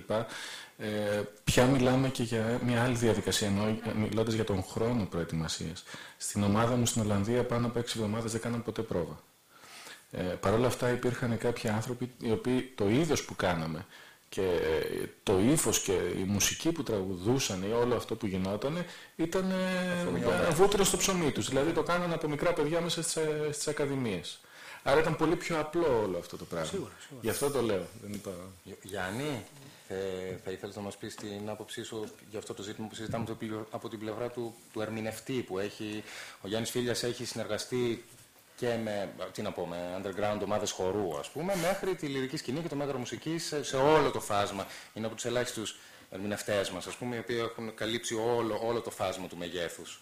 Ε, πια μιλάμε και για μια άλλη διαδικασία, ενώ μιλώντας για τον χρόνο προετοιμασίας. Στην ομάδα μου στην Ολλανδία πάνω από έξι εβδομάδες δεν κάναν ποτέ πρόβα. Ε, Παρ' όλα αυτά υπήρχαν κάποιοι άνθρωποι οι οποίοι το είδος που κάναμε και το ύφος και η μουσική που τραγουδούσαν ή όλο αυτό που γινόταν ήταν ε, βούτυρο στο ψωμί τους. Δηλαδή το κάνανε από μικρά παιδιά μέσα στις, στις ακαδημίες. Άρα ήταν πολύ πιο απλό όλο αυτό το πράγμα. Σίγουρα, σίγουρα. Γι' αυτό το λέω. Δεν είπα...
Γιάννη, ε, θα ήθελες να μας πεις την άποψή σου για αυτό το ζήτημα που συζητάμε από την πλευρά του, του ερμηνευτή που έχει, ο Γιάννης Φίλιας έχει συνεργαστεί και με, τι να πω, με underground ομάδες χορού, ας πούμε, μέχρι τη λυρική σκηνή και το μέτρο μουσικής σε, σε όλο το φάσμα. Είναι από τους ελάχιστους ερμηνευτές μας, ας πούμε, οι οποίοι έχουν καλύψει όλο, όλο το φάσμα του μεγέθους.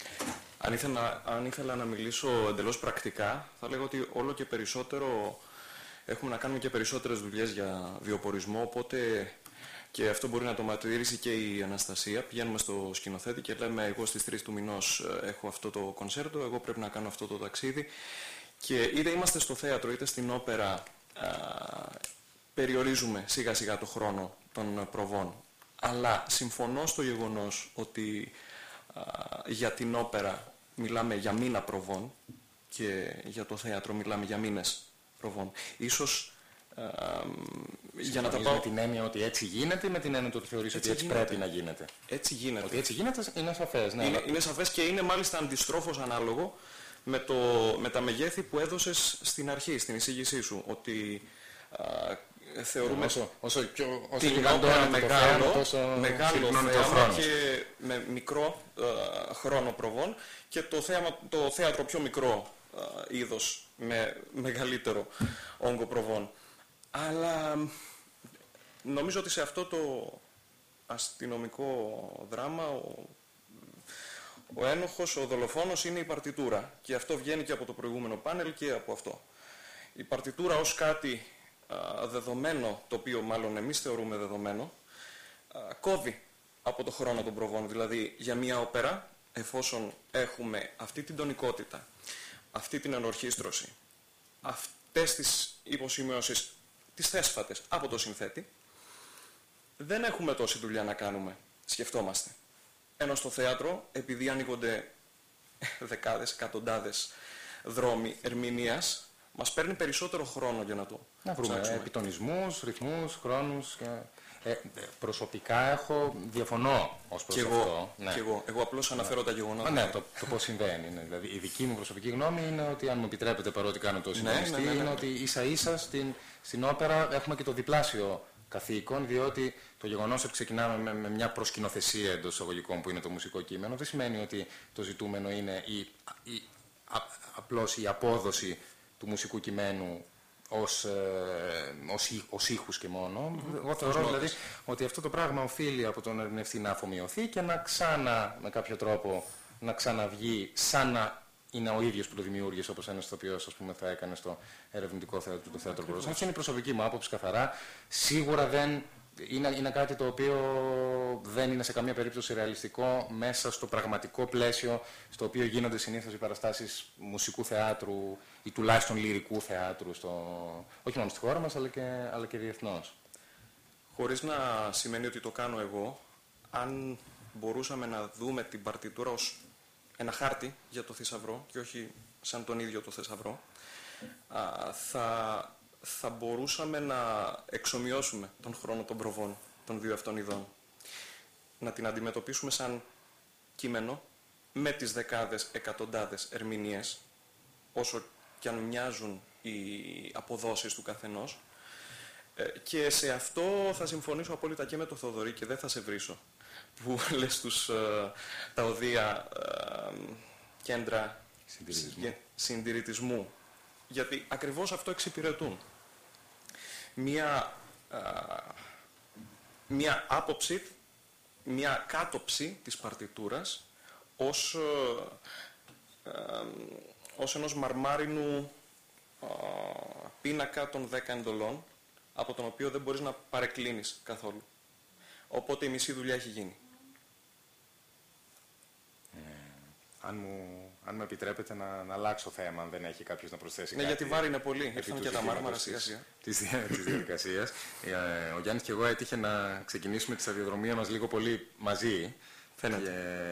Αν ήθελα, αν ήθελα να μιλήσω εντελώς πρακτικά, θα λέγω ότι όλο και περισσότερο έχουμε να κάνουμε και περισσότερες δουλειές για βιοπορισμό, οπότε και αυτό μπορεί να το μαρτυρήσει και η Αναστασία. Πηγαίνουμε στο σκηνοθέτη και λέμε εγώ στις τρεις του μηνός έχω αυτό το κονσέρτο, εγώ πρέπει να κάνω αυτό το ταξίδι. Και είτε είμαστε στο θέατρο είτε στην όπερα, α, περιορίζουμε σιγά σιγά το χρόνο των προβών. Αλλά συμφωνώ στο γεγονός ότι α, για την όπερα μιλάμε για μήνα προβών και για το θέατρο μιλάμε για μήνες προβών. Ίσως α, Για να τα
Συμφωνείς
πάω...
με την έννοια ότι έτσι γίνεται ή με την έννοια ότι θεωρείς ότι έτσι
γίνεται.
πρέπει να γίνεται?
Έτσι γίνεται.
Ότι έτσι γίνεται είναι σαφές. Ναι,
Είναι,
αλλά...
είναι σαφές και είναι μάλιστα αντιστρόφως ανάλογο με, το, με τα μεγέθη που έδωσες στην αρχή, στην εισήγησή σου. Ότι α, θεωρούμε
όσο, όσο, πιο, όσο
την
γιγαντό
όπερα
είναι
μεγάλο,
το θέαμα, τόσο
μεγάλο
συρρυκνώνει το
θέαμα
χρόνος.
και με μικρό α, χρόνο προβών και το, θέαμα, το θέατρο πιο μικρό α, είδος με μεγαλύτερο όγκο προβών. Αλλά νομίζω ότι σε αυτό το αστυνομικό δράμα ο, ο ένοχος, ο δολοφόνος είναι η παρτιτούρα και αυτό βγαίνει και από το προηγούμενο πάνελ και από αυτό. Η παρτιτούρα ως κάτι α, δεδομένο, το οποίο μάλλον εμείς θεωρούμε δεδομένο, α, κόβει από το χρόνο των προβών. Δηλαδή για μια όπερα, εφόσον έχουμε αυτή την τονικότητα, αυτή την ενορχήστρωση, αυτές τις υποσημειώσεις, τις θέσφατες από το συνθέτη, δεν έχουμε τόση δουλειά να κάνουμε, σκεφτόμαστε. Ενώ στο θέατρο, επειδή ανοίγονται δεκάδες, εκατοντάδες δρόμοι ερμηνείας, μας παίρνει περισσότερο χρόνο για να το
Να βρούμε
ψάξουμε.
επιτονισμούς, ρυθμούς, χρόνους. Και... Ε, προσωπικά έχω διαφωνώ ως προς
Και
αυτό.
εγώ,
Ναι.
και εγώ, εγώ απλώς αναφέρω
Ναι.
τα γεγονότα.
Α, ναι, το, το πώς συμβαίνει. Ναι. Δηλαδή, η δική μου προσωπική γνώμη είναι ότι, αν μου επιτρέπετε, παρότι κάνω το συντονιστή,
ναι, ναι, ναι.
είναι ότι ίσα-ίσα στην, στην όπερα έχουμε και το διπλάσιο καθήκον, διότι το γεγονός ότι ξεκινάμε με, με μια προσκηνοθεσία εντός εισαγωγικών που είναι το μουσικό κείμενο, δεν σημαίνει ότι το ζητούμενο είναι η, η, α, απλώς η απόδοση του μουσικού κειμένου ως, ε, ως, ή, ως ήχους και μόνο. Mm-hmm. Εγώ θεωρώ δηλαδή ότι αυτό το πράγμα οφείλει από τον ερμηνευτή να αφομοιωθεί και να ξανά, με κάποιο τρόπο, να ξαναβγεί σαν να είναι ο ίδιος που το δημιούργησε, όπως ένας ηθοποιός, ας πούμε, θα έκανε στο ερευνητικό θέατρο του Θέατρου Προδοσίας. Αυτή είναι η προσωπική μου άποψη καθαρά. Σίγουρα δεν είναι, είναι κάτι το οποίο δεν είναι σε καμία περίπτωση ρεαλιστικό μέσα στο πραγματικό πλαίσιο στο οποίο γίνονται συνήθως οι παραστάσεις μουσικού θεάτρου ή τουλάχιστον λυρικού θεάτρου, στο, όχι μόνο στη χώρα μας αλλά και, αλλά και διεθνώς.
Χωρίς να σημαίνει ότι το κάνω εγώ, αν μπορούσαμε να δούμε την παρτιτούρα ως ένα χάρτη για το θησαυρό και όχι σαν τον ίδιο το θησαυρό, α, θα, θα μπορούσαμε να εξομοιώσουμε τον χρόνο των προβών των δύο αυτών ειδών. Να την αντιμετωπίσουμε σαν κείμενο με τις δεκάδες, εκατοντάδες ερμηνείες, όσο κι αν μοιάζουν οι αποδόσεις του καθενός. Ε, και σε αυτό θα συμφωνήσω απόλυτα και με τον Θοδωρή και δεν θα σε βρίσω. Που λες τους, ε, τα οδεία ε, κέντρα
Συντηρητισμού.
συντηρητισμού. Γιατί ακριβώς αυτό εξυπηρετούν. Μία, ε, μία άποψη, μία κάτοψη της παρτιτούρας ως, ε, ε, ως ενός μαρμάρινου ε, πίνακα των δέκα εντολών, από τον οποίο δεν μπορείς να παρεκκλίνεις καθόλου. Οπότε η μισή δουλειά έχει γίνει.
Ε, αν, μου, αν μου επιτρέπετε να, να αλλάξω θέμα, αν δεν έχει κάποιος να προσθέσει
Ναι,
κάτι.
γιατί βάρη είναι πολύ.
Επί
Ήρθαν
του
και τα μάρμαρα
ζητήματος
σιγά
της,
σιγά.
της, της διαδικασίας. Ε, ο Γιάννης και εγώ έτυχε να ξεκινήσουμε τη σταδιοδρομία μας λίγο πολύ μαζί.
Φαίνεται.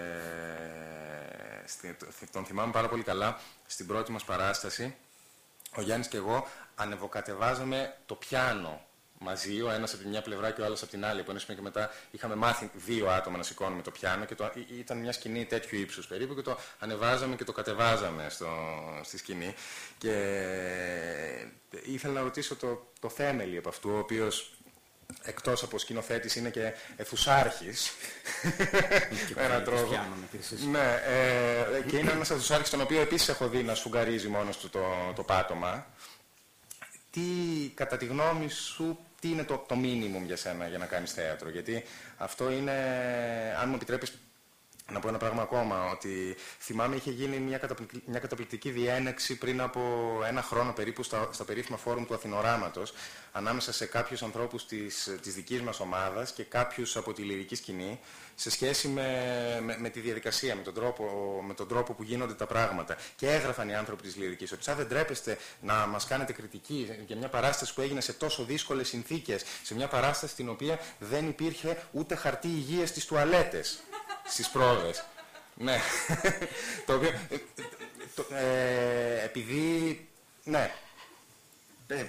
Και, στη, τον θυμάμαι πάρα πολύ καλά στην πρώτη μας παράσταση. Ο Γιάννης και εγώ ανεβοκατεβάζαμε το πιάνο μαζί, ο ένας από τη μια πλευρά και ο άλλος από την άλλη. Από ένα σημείο και μετά είχαμε μάθει δύο άτομα να σηκώνουμε το πιάνο και το, ήταν μια σκηνή τέτοιου ύψους περίπου και το ανεβάζαμε και το κατεβάζαμε στο, στη σκηνή. Και ήθελα να ρωτήσω το, το θέμελι από αυτού, ο οποίος εκτός από σκηνοθέτης είναι και εθουσάρχης. Με έναν τρόπο. Ναι, ε, και είναι ένας εθουσάρχης τον οποίο επίσης έχω δει να σφουγγαρίζει μόνος του το, το πάτωμα. Τι, κατά τη γνώμη σου, τι είναι το, το minimum για σένα για να κάνεις θέατρο? Γιατί αυτό είναι, αν μου επιτρέπεις να πω ένα πράγμα ακόμα, ότι θυμάμαι είχε γίνει μια, καταπληκτική, μια καταπληκτική διένεξη πριν από ένα χρόνο περίπου στα, στα περίφημα φόρουμ του Αθηνοράματος ανάμεσα σε κάποιους ανθρώπους της, της δικής μας ομάδας και κάποιους από τη λυρική σκηνή σε σχέση με, με, με τη διαδικασία, με τον, τρόπο, με τον τρόπο που γίνονται τα πράγματα. Και έγραφαν οι άνθρωποι της λυρικής ότι σαν δεν τρέπεστε να μας κάνετε κριτική για μια παράσταση που έγινε σε τόσο δύσκολες συνθήκες, σε μια παράσταση στην οποία δεν υπήρχε ούτε χαρτί υγείας στις τουαλέτες. Στις πρόβες. Ναι. Το οποίο, ε, το, ε, επειδή, ναι, ε,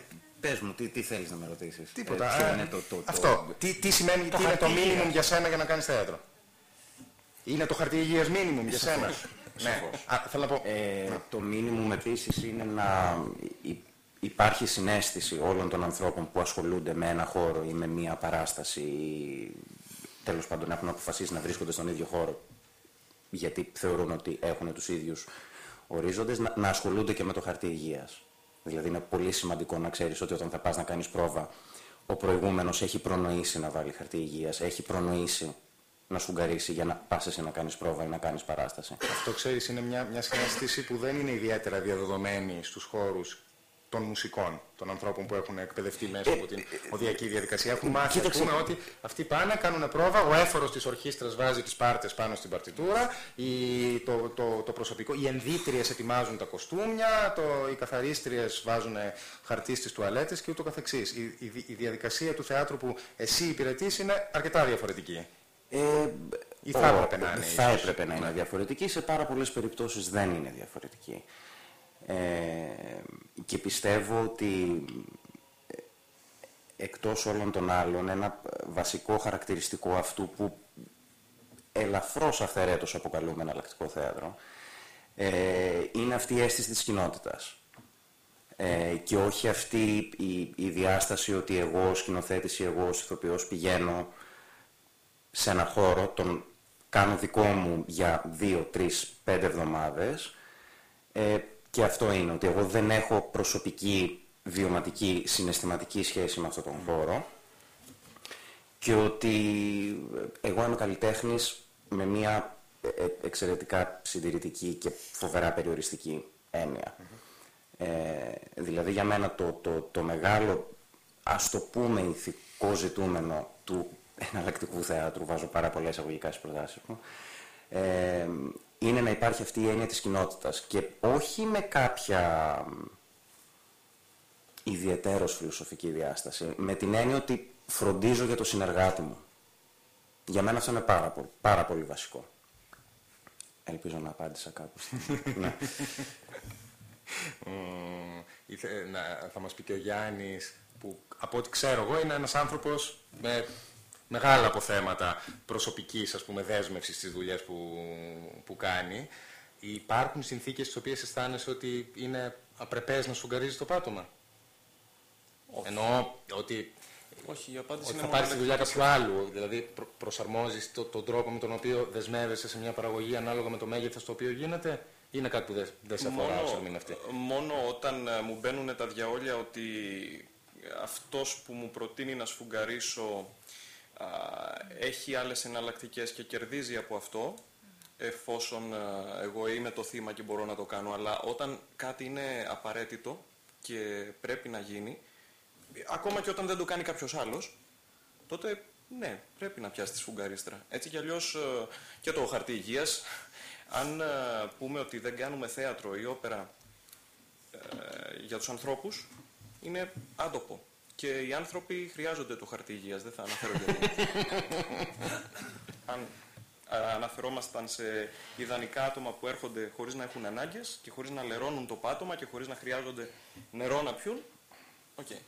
Πες μου, τι, τι θέλεις να με ρωτήσεις.
Τίποτα.
Ε, ποιο
ε,
είναι το, το, το,
αυτό.
το...
Τι, τι σημαίνει,
το
τι είναι το
χαρτί
μίνιμουμ
υγείας.
για σένα για να κάνεις θέατρο. Είναι το χαρτί υγείας μίνιμουμ για σένα. Ναι. Α, θέλω να πω.
Ε, το μίνιμουμ επίσης είναι να υ- υπάρχει συναίσθηση όλων των ανθρώπων που ασχολούνται με ένα χώρο ή με μία παράσταση ή τέλος πάντων έχουν αποφασίσει να βρίσκονται στον ίδιο χώρο γιατί θεωρούν ότι έχουν τους ίδιους ορίζοντες, να, να ασχολούνται και με το χαρτί υγείας. Δηλαδή είναι πολύ σημαντικό να ξέρεις ότι όταν θα πας να κάνεις πρόβα, ο προηγούμενος έχει προνοήσει να βάλει χαρτί υγείας, έχει προνοήσει να σφουγγαρίσει για να πας εσύ να κάνεις πρόβα ή να κάνεις παράσταση.
Αυτό ξέρεις είναι μια, μια συναίσθηση που δεν είναι ιδιαίτερα διαδεδομένη στους χώρους των μουσικών, των ανθρώπων που έχουν εκπαιδευτεί μέσα από την οδιακή διαδικασία. Έχουν μάθει, ας πούμε, ότι αυτοί πάνε, κάνουν πρόβα, ο έφορος της ορχήστρας βάζει τις πάρτες πάνω στην παρτιτούρα, η, το, το, το προσωπικό, οι ενδύτριες ετοιμάζουν τα κοστούμια, το, οι καθαρίστριες βάζουν χαρτί στις τουαλέτες και ούτω καθεξής. Η, η, η διαδικασία του θεάτρου που εσύ υπηρετείς είναι αρκετά διαφορετική.
Ε,
Ή θα έπρεπε να είναι.
Θα
ίσως.
έπρεπε να είναι διαφορετική, σε πάρα πολλές περιπτώσεις δεν είναι διαφορετική. Ε, και πιστεύω ότι ε, εκτός όλων των άλλων ένα βασικό χαρακτηριστικό αυτού που ελαφρώς αυθαιρέτως αποκαλούμε εναλλακτικό θέατρο ε, είναι αυτή η αίσθηση της κοινότητας. Ε, και όχι αυτή η, η διάσταση ότι εγώ ως σκηνοθέτης ή εγώ ως ηθοποιός πηγαίνω σε ένα χώρο, τον κάνω δικό μου για δύο, τρεις, πέντε εβδομάδες ε, και αυτό είναι ότι εγώ δεν έχω προσωπική, βιωματική, συναισθηματική σχέση με αυτόν τον χώρο και ότι εγώ είμαι καλλιτέχνης με μια ε, εξαιρετικά συντηρητική και φοβερά περιοριστική έννοια. Mm-hmm. Ε, δηλαδή για μένα το, το, το μεγάλο, ας το πούμε, ηθικό ζητούμενο του εναλλακτικού θεάτρου, βάζω πάρα πολλά εισαγωγικά στις προτάσεις μου, ε, είναι να υπάρχει αυτή η έννοια της κοινότητας και όχι με κάποια ιδιαιτέρως φιλοσοφική διάσταση, με την έννοια ότι φροντίζω για το συνεργάτη μου. Για μένα αυτό είναι πάρα πολύ, πάρα πολύ βασικό. Ελπίζω να απάντησα κάπως. Ναι.
Mm, να, θα μας πει και ο Γιάννης, που από ό,τι ξέρω εγώ είναι ένας άνθρωπος με μεγάλα αποθέματα προσωπικής, ας πούμε, δέσμευσης στις δουλειές που, που κάνει. Υπάρχουν συνθήκες στις οποίες αισθάνεσαι ότι είναι απρεπές να σφουγγαρίζεις το πάτωμα. Όχι. Εννοώ ότι,
Όχι, η απάντηση
ότι
είναι
θα πάρεις τη δουλειά
μοναδική.
κάποιου άλλου. Δηλαδή προ, προσαρμόζεις το, τον τρόπο με τον οποίο δεσμεύεσαι σε μια παραγωγή ανάλογα με το μέγεθος το οποίο γίνεται. Είναι κάτι που δεν δε σε αφορά όσο μην αυτή.
Μόνο όταν ε, μου μπαίνουν τα διαόλια ότι αυτός που μου προτείνει να σφουγγαρίσω α, έχει άλλες εναλλακτικές και κερδίζει από αυτό, εφόσον α, εγώ είμαι το θύμα και μπορώ να το κάνω, αλλά όταν κάτι είναι απαραίτητο και πρέπει να γίνει, ακόμα και όταν δεν το κάνει κάποιος άλλος, τότε ναι, πρέπει να πιάσει τη σφουγγαρίστρα. Έτσι κι αλλιώς ε, και το χαρτί υγείας, αν ε, πούμε ότι δεν κάνουμε θέατρο ή όπερα ε, για τους ανθρώπους, είναι άτοπο. Και οι άνθρωποι χρειάζονται το χαρτί υγείας, δεν θα αναφέρω γιατί. Αν α, αναφερόμασταν σε ιδανικά άτομα που έρχονται χωρίς να έχουν ανάγκες και χωρίς να λερώνουν το πάτωμα και χωρίς να χρειάζονται νερό να πιούν, οκ. Okay.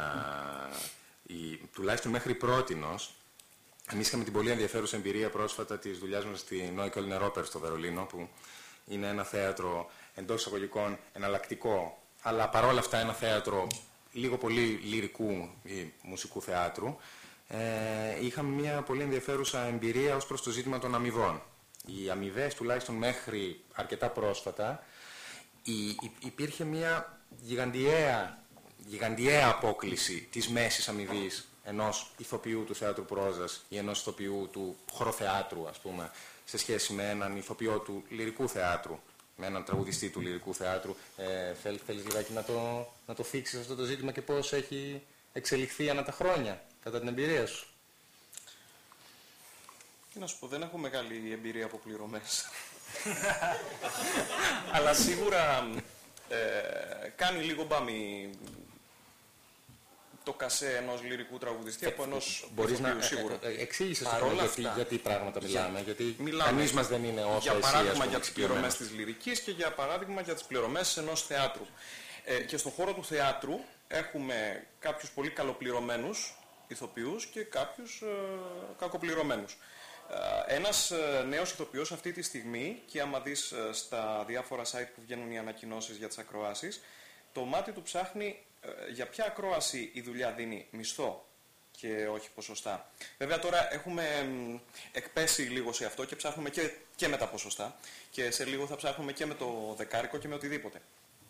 Η, τουλάχιστον μέχρι πρότινος, εμείς είχαμε την πολύ ενδιαφέρουσα εμπειρία πρόσφατα της δουλειάς μας στη Neue Kölner Oper στο Βερολίνο, που είναι ένα θέατρο εντός εισαγωγικών εναλλακτικό, αλλά παρόλα αυτά ένα θέατρο λίγο πολύ λυρικού ή μουσικού θεάτρου. Ε, είχαμε μια πολύ ενδιαφέρουσα εμπειρία ως προς το ζήτημα των αμοιβών. Οι αμοιβές, τουλάχιστον μέχρι αρκετά πρόσφατα, η, η, υπήρχε μια γιγαντιαία, γιγαντιαία απόκλιση της μέσης αμοιβής ενός ηθοποιού του θέατρου πρόζας ή ενός ηθοποιού του χωροθεάτρου, ας πούμε, σε σχέση με έναν ηθοποιό του λυρικού θεάτρου, με έναν τραγουδιστή του λυρικού θεάτρου. Ε, θέλ, θέλεις λιγάκι να το, να το θίξεις αυτό το ζήτημα και πώς έχει εξελιχθεί ανά τα χρόνια, κατά την εμπειρία σου?
Τι να σου πω, δεν έχω μεγάλη εμπειρία από πληρωμές. Αλλά σίγουρα ε, κάνει λίγο μπάμι το κασέ ενός λυρικού τραγουδιστή από ενός
μπορείς να
σίγουρα.
ε, ε, εξήγησες
Παρόλα
γιατί,
αυτά,
γιατί πράγματα μιλάμε,
για,
γιατί
μιλάμε
κανείς μας δεν είναι όσο
για
εσύ,
παράδειγμα
ας πούμε,
για τις πληρωμές της λυρικής και για παράδειγμα για τις πληρωμές ενός θεάτρου. Ε, και στον χώρο του θεάτρου έχουμε κάποιους πολύ καλοπληρωμένους ηθοποιούς και κάποιους ε, κακοπληρωμένους. Ε, ένας ε, νέος ηθοποιός αυτή τη στιγμή, και άμα δεις ε, στα διάφορα site που βγαίνουν οι ανακοινώσεις για τις ακροάσεις, το μάτι του ψάχνει ε, για ποια ακρόαση η δουλειά δίνει μισθό και όχι ποσοστά. Βέβαια τώρα έχουμε εκπέσει λίγο σε αυτό και ψάχνουμε και, και με τα ποσοστά, και σε λίγο θα ψάχνουμε και με το δεκάρικο και με οτιδήποτε.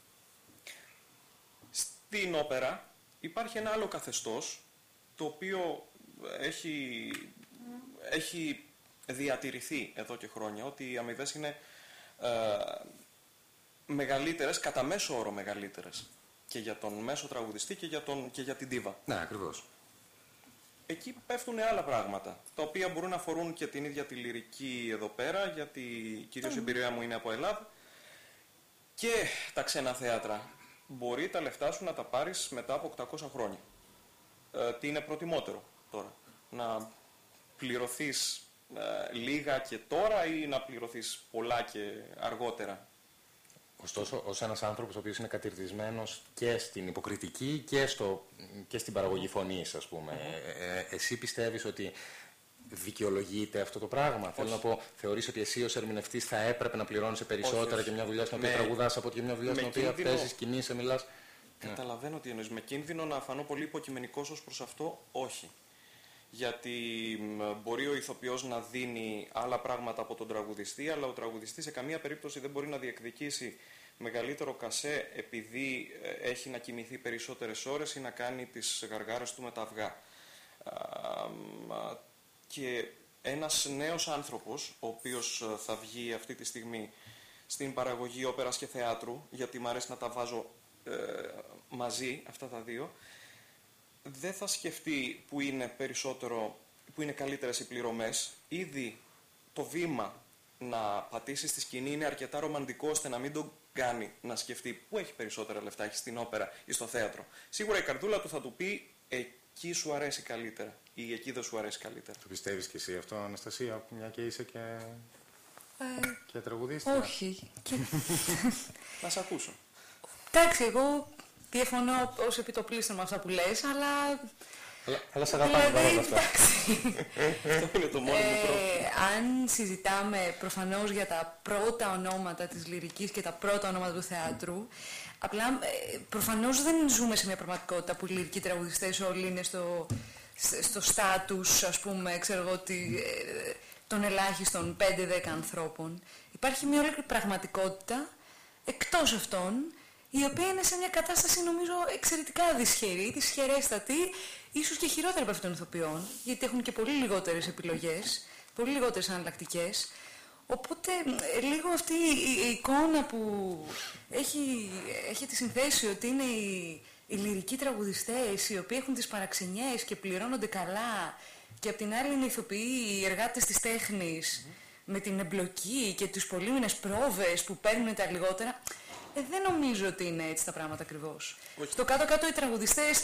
Στην όπερα υπάρχει ένα άλλο καθεστώς, το οποίο έχει, έχει διατηρηθεί εδώ και χρόνια, ότι οι αμοιβές είναι ε, μεγαλύτερες, κατά μέσο όρο μεγαλύτερες, και για τον μέσο τραγουδιστή και για, τον, και για την ντίβα.
Ναι, ακριβώς.
Εκεί πέφτουν άλλα πράγματα, τα οποία μπορούν να αφορούν και την ίδια τη λυρική εδώ πέρα, γιατί κυρίως η εμπειρία μου είναι από Ελλάδα, και τα ξένα θέατρα. Μπορεί τα λεφτά σου να τα πάρεις μετά από οκτακόσια χρόνια. Ε, τι είναι προτιμότερο τώρα, να πληρωθείς ε, λίγα και τώρα ή να πληρωθείς πολλά και αργότερα?
Ωστόσο, ως ένας άνθρωπος ο οποίος είναι κατηρτισμένος και στην υποκριτική και, στο, και στην παραγωγή φωνής, ας πούμε, mm-hmm. ε, ε, εσύ πιστεύεις ότι δικαιολογείται αυτό το πράγμα? Θέλω να πω, θεωρείς ότι εσύ ως ερμηνευτής θα έπρεπε να πληρώνεις περισσότερα όχι, και μια δουλειά στην οποία με... τραγουδάς από ότι μια δουλειά στην οποία παίζεις, κινείσαι, μιλάς?
Καταλαβαίνω ναι. τι εννοείς. Με κίνδυνο να φανώ πολύ υποκειμενικός ως προς αυτό, όχι. Γιατί μπορεί ο ηθοποιός να δίνει άλλα πράγματα από τον τραγουδιστή, αλλά ο τραγουδιστής σε καμία περίπτωση δεν μπορεί να διεκδικήσει μεγαλύτερο κασέ επειδή έχει να κοιμηθεί περισσότερες ώρες ή να κάνει τις γαργάρες του με τα αυγά. Και ένας νέος άνθρωπος, ο οποίος θα βγει αυτή τη στιγμή στην παραγωγή όπερας και θεάτρου, γιατί μου αρέσει να τα βάζω ε, μαζί αυτά τα δύο, δεν θα σκεφτεί που είναι περισσότερο, που είναι καλύτερες οι πληρωμές. Ήδη το βήμα να πατήσει στη σκηνή είναι αρκετά ρομαντικό ώστε να μην τον κάνει να σκεφτεί πού έχει περισσότερα λεφτά, έχει στην όπερα ή στο θέατρο. Σίγουρα η καρδούλα του θα του πει εκεί σου αρέσει καλύτερα ή εκεί δεν σου αρέσει καλύτερα.
Το πιστεύεις και εσύ αυτό, Αναστασία, μια και είσαι και,
ε,
και τραγουδίστρια?
Όχι. Και...
Να σε ακούσω.
Εντάξει, εγώ διαφωνώ ως επιτοπλίστων με αυτά που λες, αλλά...
Αλλά, αλλά σε αγαπάμε παρόλα αυτά.
Αυτό είναι το μόνο μου πρόβλημα.
Αν συζητάμε προφανώς για τα πρώτα ονόματα της λυρικής και τα πρώτα ονόματα του θεάτρου, απλά ε, προφανώς δεν ζούμε σε μια πραγματικότητα που οι λυρικοί τραγουδιστές όλοι είναι στο, στο στάτους, ας πούμε, ξέρω εγώ, τη, ε, των ελάχιστων πέντε δέκα ανθρώπων. Υπάρχει μια ολόκληρη πραγματικότητα εκτός αυτών, η οποία είναι σε μια κατάσταση νομίζω εξαιρετικά δυσχερή, δυσχερέστατη, ίσως και χειρότερα από αυτών των ηθοποιών, γιατί έχουν και πολύ λιγότερες επιλογές, πολύ λιγότερες εναλλακτικές. Οπότε λίγο αυτή η, η εικόνα που έχει, έχει τη συνθέση ότι είναι οι, οι λυρικοί τραγουδιστές, οι οποίοι έχουν τις παραξενιές και πληρώνονται καλά, και απ' την άλλη είναι οι ηθοποιοί, οι εργάτες της τέχνης, mm-hmm. με την εμπλοκή και τις πολύμηνες πρόβες που παίρνουν τα λιγότερα. Ε, δεν νομίζω ότι είναι έτσι τα πράγματα ακριβώς. Στο κάτω-κάτω οι τραγουδιστές,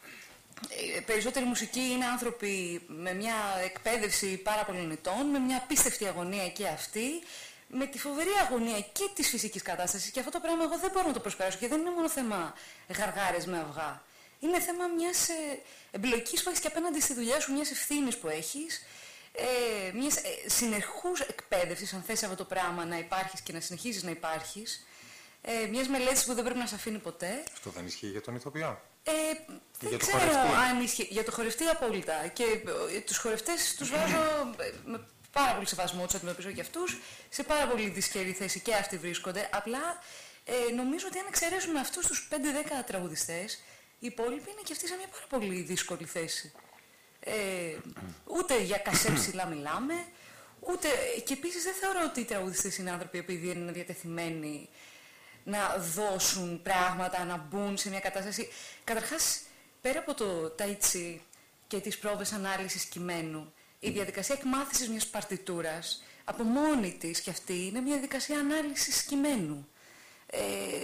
ε, περισσότερη μουσική είναι άνθρωποι με μια εκπαίδευση πάρα πολλών ετών, με μια απίστευτη αγωνία και αυτή, με τη φοβερή αγωνία και της φυσικής κατάστασης. Και αυτό το πράγμα εγώ δεν μπορώ να το προσπεράσω, και δεν είναι μόνο θέμα γαργάρες με αυγά. Είναι θέμα μιας ε, εμπλοκής που έχεις και απέναντι στη δουλειά σου, μιας ευθύνης που έχεις, ε, μιας ε, συνεχούς εκπαίδευσης, αν θες αυτό το πράγμα να υπάρχεις και να συνεχίζεις να υπάρχεις. Ε, μιας μελέτης που δεν πρέπει να σε αφήνει ποτέ.
Αυτό δεν ισχύει για τον ηθοποιό?
Ε, δεν ξέρω αν ισχύει. Για το χορευτή απόλυτα. Και ε, τους χορευτές τους βάζω ε, με πάρα πολύ σεβασμό, τους αντιμετωπίζω και αυτούς. Σε πάρα πολύ δυσκερή θέση και αυτοί βρίσκονται. Απλά ε, νομίζω ότι αν εξαιρέσουμε αυτούς τους πέντε δέκα τραγουδιστές, οι υπόλοιποι είναι και αυτοί σε μια πάρα πολύ δύσκολη θέση. Ε, ούτε για κασέ ψηλά μιλάμε, ούτε... Και επίσης δεν θεωρώ ότι οι τραγουδιστές είναι άνθρωποι επειδή είναι διατεθειμένοι να δώσουν πράγματα, να μπουν σε μια κατάσταση. Καταρχάς, πέρα από το ταϊτσι και τις πρόβες ανάλυσης κειμένου, η διαδικασία εκμάθησης μιας παρτιτούρας από μόνη της και αυτή είναι μια διαδικασία ανάλυσης κειμένου. Ε,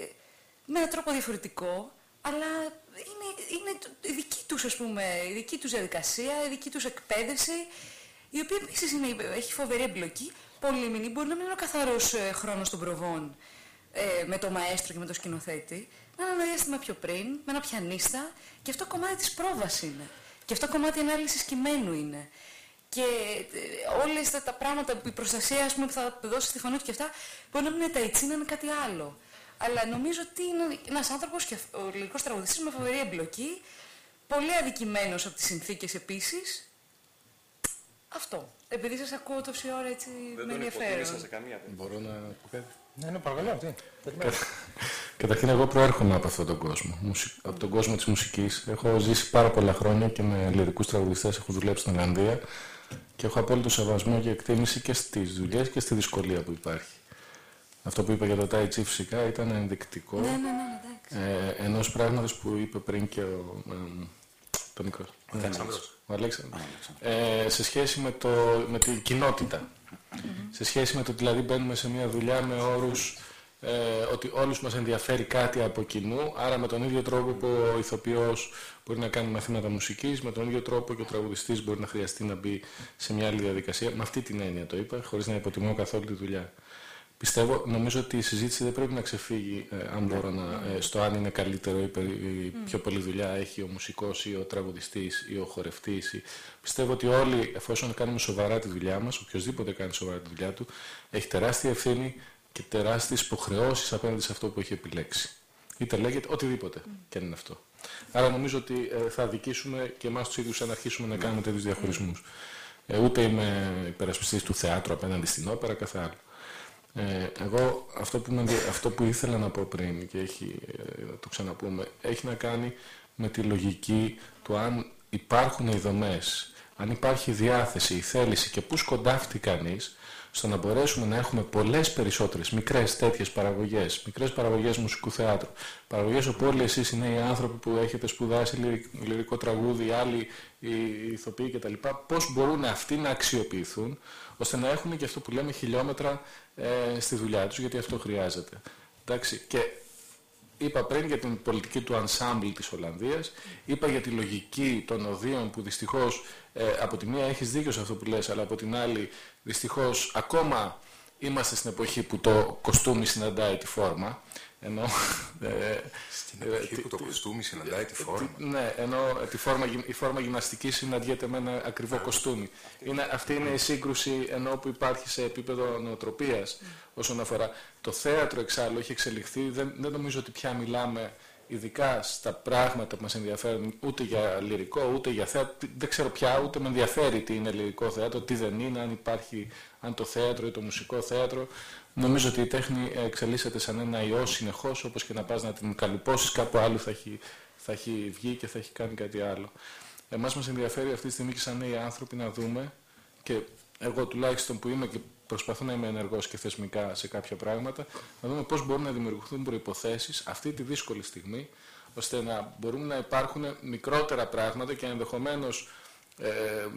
με έναν τρόπο διαφορετικό, αλλά είναι, είναι η δική τους, ας πούμε, η δική τους διαδικασία, η δική τους εκπαίδευση, η οποία επίσης είναι, έχει φοβερή εμπλοκή. Πολύμηνη, μπορεί να μην είναι ο καθαρός ε, χρόνος των προβών. ε, με το μαέστρο και με το σκηνοθέτη, να είναι ένα διάστημα πιο πριν, με ένα πιανίστα, και αυτό κομμάτι της πρόβας είναι. Και αυτό κομμάτι ανάλυσης κειμένου είναι. Και όλες τα, τα πράγματα, η προστασία, ας πούμε, που θα δώσει στη φωνή του και αυτά, μπορεί να μην είναι τα έτσι, να είναι κάτι άλλο. Αλλά νομίζω ότι είναι ένας άνθρωπος, και ο λυρικός τραγουδιστής, με φοβερή εμπλοκή, πολύ αδικημένος από τις συνθήκες επίσης. Αυτό. Επειδή σας ακούω τόση ώρα, έτσι
Δεν
με
τον
ενδιαφέρον.
υποτίμησα σε καμία περίπτωση.
Μπορώ να πω κάτι?
Ναι, ναι, παρακαλώ. Τι.
Καταρχήν, εγώ προέρχομαι από αυτόν τον κόσμο, από τον κόσμο της μουσικής. Έχω ζήσει πάρα πολλά χρόνια και με λυρικούς τραγουδιστές έχω δουλέψει στην Ολλανδία και έχω απόλυτο σεβασμό και εκτίμηση και στις δουλειές και στη δυσκολία που υπάρχει. Αυτό που είπε για το Tai Chi φυσικά ήταν ενδεικτικό
Ναι, ναι, ναι, εντάξει.
ε, ενός πράγματος που είπε πριν και ο, ε, το μικρός.
Ο Αλέξανδρος.
Ο Αλέξανδρος. Ε, σε σχέση με, το, με την κοινότητα. Σε σχέση με το ότι δηλαδή μπαίνουμε σε μια δουλειά με όρους ε, ότι όλους μας ενδιαφέρει κάτι από κοινού, άρα με τον ίδιο τρόπο που ο ηθοποιός μπορεί να κάνει μαθήματα μουσικής, με τον ίδιο τρόπο και ο τραγουδιστής μπορεί να χρειαστεί να μπει σε μια άλλη διαδικασία. Με αυτή την έννοια το είπα, χωρίς να υποτιμώ καθόλου τη δουλειά. Πιστεύω, νομίζω ότι η συζήτηση δεν πρέπει να ξεφύγει, ε, αν μπορώ να, ε, στο αν είναι καλύτερο ή, ή πιο πολλή δουλειά έχει ο μουσικός ή ο τραγουδιστής ή ο χορευτής. Ή... Πιστεύω ότι όλοι, εφόσον κάνουμε σοβαρά τη δουλειά μας, οποιοδήποτε κάνει σοβαρά τη δουλειά του, έχει τεράστια ευθύνη και τεράστιες υποχρεώσεις απέναντι σε αυτό που έχει επιλέξει. Είτε λέγεται οτιδήποτε mm. και αν είναι αυτό. Άρα νομίζω ότι ε, θα αδικήσουμε και εμάς τους ίδιους αν αρχίσουμε να κάνουμε τέτοιους διαχωρισμούς. Ε, ούτε είμαι υπερασπιστής του θεάτρου απέναντι στην όπερα, καθ' άλλο. Ε, εγώ αυτό που, με, αυτό που ήθελα να πω πριν και έχει, ε, να το ξαναπούμε, έχει να κάνει με τη λογική του αν υπάρχουν οι δομές, αν υπάρχει διάθεση, η θέληση και πού σκοντάφτει κανείς στο να μπορέσουμε να έχουμε πολλές περισσότερες μικρές τέτοιες παραγωγές, μικρές παραγωγές μουσικού θεάτρου, παραγωγές όπου όλοι εσείς είναι οι άνθρωποι που έχετε σπουδάσει λυρικό, λυρικό τραγούδι, οι άλλοι οι ηθοποιοί κτλ. Πώς μπορούν αυτοί να αξιοποιηθούν ώστε να έχουν και αυτό που λέμε χιλιόμετρα ε, στη δουλειά τους, γιατί αυτό χρειάζεται. Εντάξει, και είπα πριν για την πολιτική του ensemble της Ολλανδίας, είπα για τη λογική των οδείων που δυστυχώς ε, από τη μία έχεις δίκιο σε αυτό που λες, αλλά από την άλλη δυστυχώς ακόμα είμαστε στην εποχή που το κοστούμι συναντάει τη φόρμα. Ενώ,
ε, στην εποχή ε, που το κοστούμι συναντάει τη φόρμα.
Ναι, ενώ τη φόρμα, η φόρμα γυμναστικής συναντιέται με ένα ακριβό yeah. κοστούμι. Είναι, αυτή είναι η σύγκρουση ενώ που υπάρχει σε επίπεδο νοοτροπίας όσον αφορά. Το θέατρο εξάλλου έχει εξελιχθεί, δεν, δεν νομίζω ότι πια μιλάμε ειδικά στα πράγματα που μας ενδιαφέρουν ούτε για λυρικό ούτε για θέατρο. Δεν ξέρω πια, ούτε με ενδιαφέρει τι είναι λυρικό θέατρο, τι δεν είναι, αν υπάρχει, αν το θέατρο ή το μουσικό θέατρο. Νομίζω ότι η τέχνη εξελίσσεται σαν ένα ιό συνεχώς, όπως και να πας να την καλυπώσεις κάπου άλλου θα έχει, θα έχει βγει και θα έχει κάνει κάτι άλλο. Εμάς μας ενδιαφέρει αυτή τη στιγμή και σαν νέοι άνθρωποι να δούμε, και εγώ τουλάχιστον που είμαι και προσπαθώ να είμαι ενεργός και θεσμικά σε κάποια πράγματα, να δούμε πώς μπορούν να δημιουργηθούν προϋποθέσεις αυτή τη δύσκολη στιγμή, ώστε να μπορούν να υπάρχουν μικρότερα πράγματα και ενδεχομένως ε,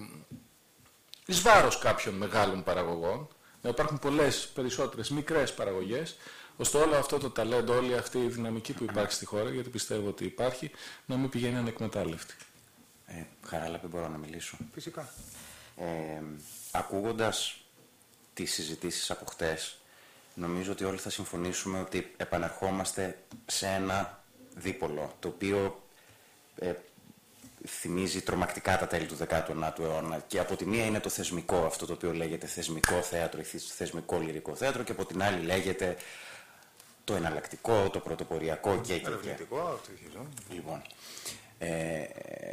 εις βάρος κάποιων μεγάλων παραγωγών, να υπάρχουν πολλές περισσότερες μικρές παραγωγές, ώστε όλο αυτό το ταλέντο, όλη αυτή η δυναμική που υπάρχει στη χώρα, γιατί πιστεύω ότι υπάρχει, να μην πηγαίνει ανεκμετάλλευτη.
Ε, Χαράλαπη, μπορώ να μιλήσω?
Φυσικά.
Ε, ακούγοντας τις συζητήσεις από χτες, νομίζω ότι όλοι θα συμφωνήσουμε ότι επαναρχόμαστε σε ένα δίπολο, το οποίο ε, θυμίζει τρομακτικά τα τέλη του δέκατου ενάτου αιώνα, και από τη μία είναι το θεσμικό, αυτό το οποίο λέγεται θεσμικό θέατρο ή θεσμικό λυρικό θέατρο, και από την άλλη λέγεται το εναλλακτικό, το πρωτοποριακό και και και. Λοιπόν, ε,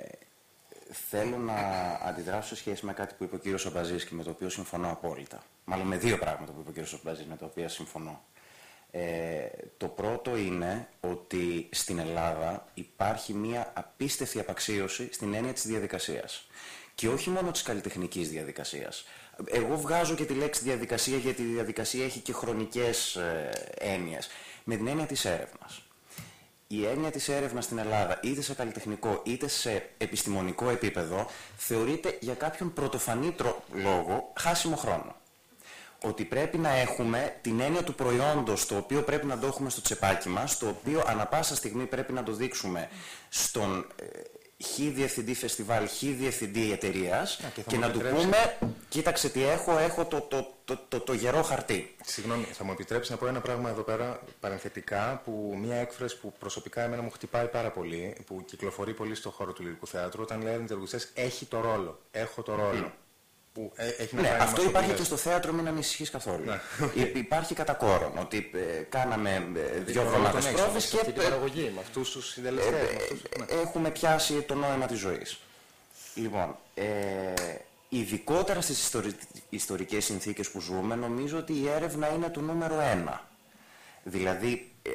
θέλω να αντιδράσω σε σχέση με κάτι που είπε ο κύριος Σομπαζής και με το οποίο συμφωνώ απόλυτα. Μάλλον με δύο πράγματα που είπε ο κύριος Σομπαζής με τα οποία συμφωνώ. Ε, το πρώτο είναι ότι στην Ελλάδα υπάρχει μια απίστευτη απαξίωση στην έννοια της διαδικασίας. Και όχι μόνο της καλλιτεχνικής διαδικασίας. Εγώ βγάζω και τη λέξη διαδικασία, γιατί η διαδικασία έχει και χρονικές ε, έννοιες. Με την έννοια της έρευνας. Η έννοια της έρευνας στην Ελλάδα, είτε σε καλλιτεχνικό είτε σε επιστημονικό επίπεδο, θεωρείται για κάποιον πρωτοφανή λόγο χάσιμο χρόνο. Ότι πρέπει να έχουμε την έννοια του προϊόντος, το οποίο πρέπει να το έχουμε στο τσεπάκι μας, το οποίο ανα πάσα στιγμή πρέπει να το δείξουμε στον ε, χ διευθυντή φεστιβάλ, χ διευθυντή εταιρείας
και,
και να του πούμε, κοίταξε τι έχω, έχω το, το, το, το, το γερό χαρτί.
Συγγνώμη, θα μου επιτρέψει να πω ένα πράγμα εδώ πέρα παρενθετικά, που μια έκφραση που προσωπικά εμένα μου χτυπάει πάρα πολύ, που κυκλοφορεί πολύ στον χώρο του λυρικού θεάτρου, όταν λένε οι τραγουδιστές έχει το ρόλο, έχω το ρόλο. Mm. Που έχει να
ναι,
κάνει
αυτό υπάρχει και στο θέατρο, μην ανησυχείς καθόλου. Ναι. Υπάρχει κατά κόρον, ότι ε, κάναμε ε, δύο εβδομάδες πρόβες και
την παραγωγή, με αυτούς τους συντελεστές. Ε, αυτούς,
ναι. Έχουμε πιάσει το νόημα της ζωής. Λοιπόν, ε, ειδικότερα στις ιστορι... ιστορικές συνθήκες που ζούμε, νομίζω ότι η έρευνα είναι το νούμερο ένα. Δηλαδή, ε,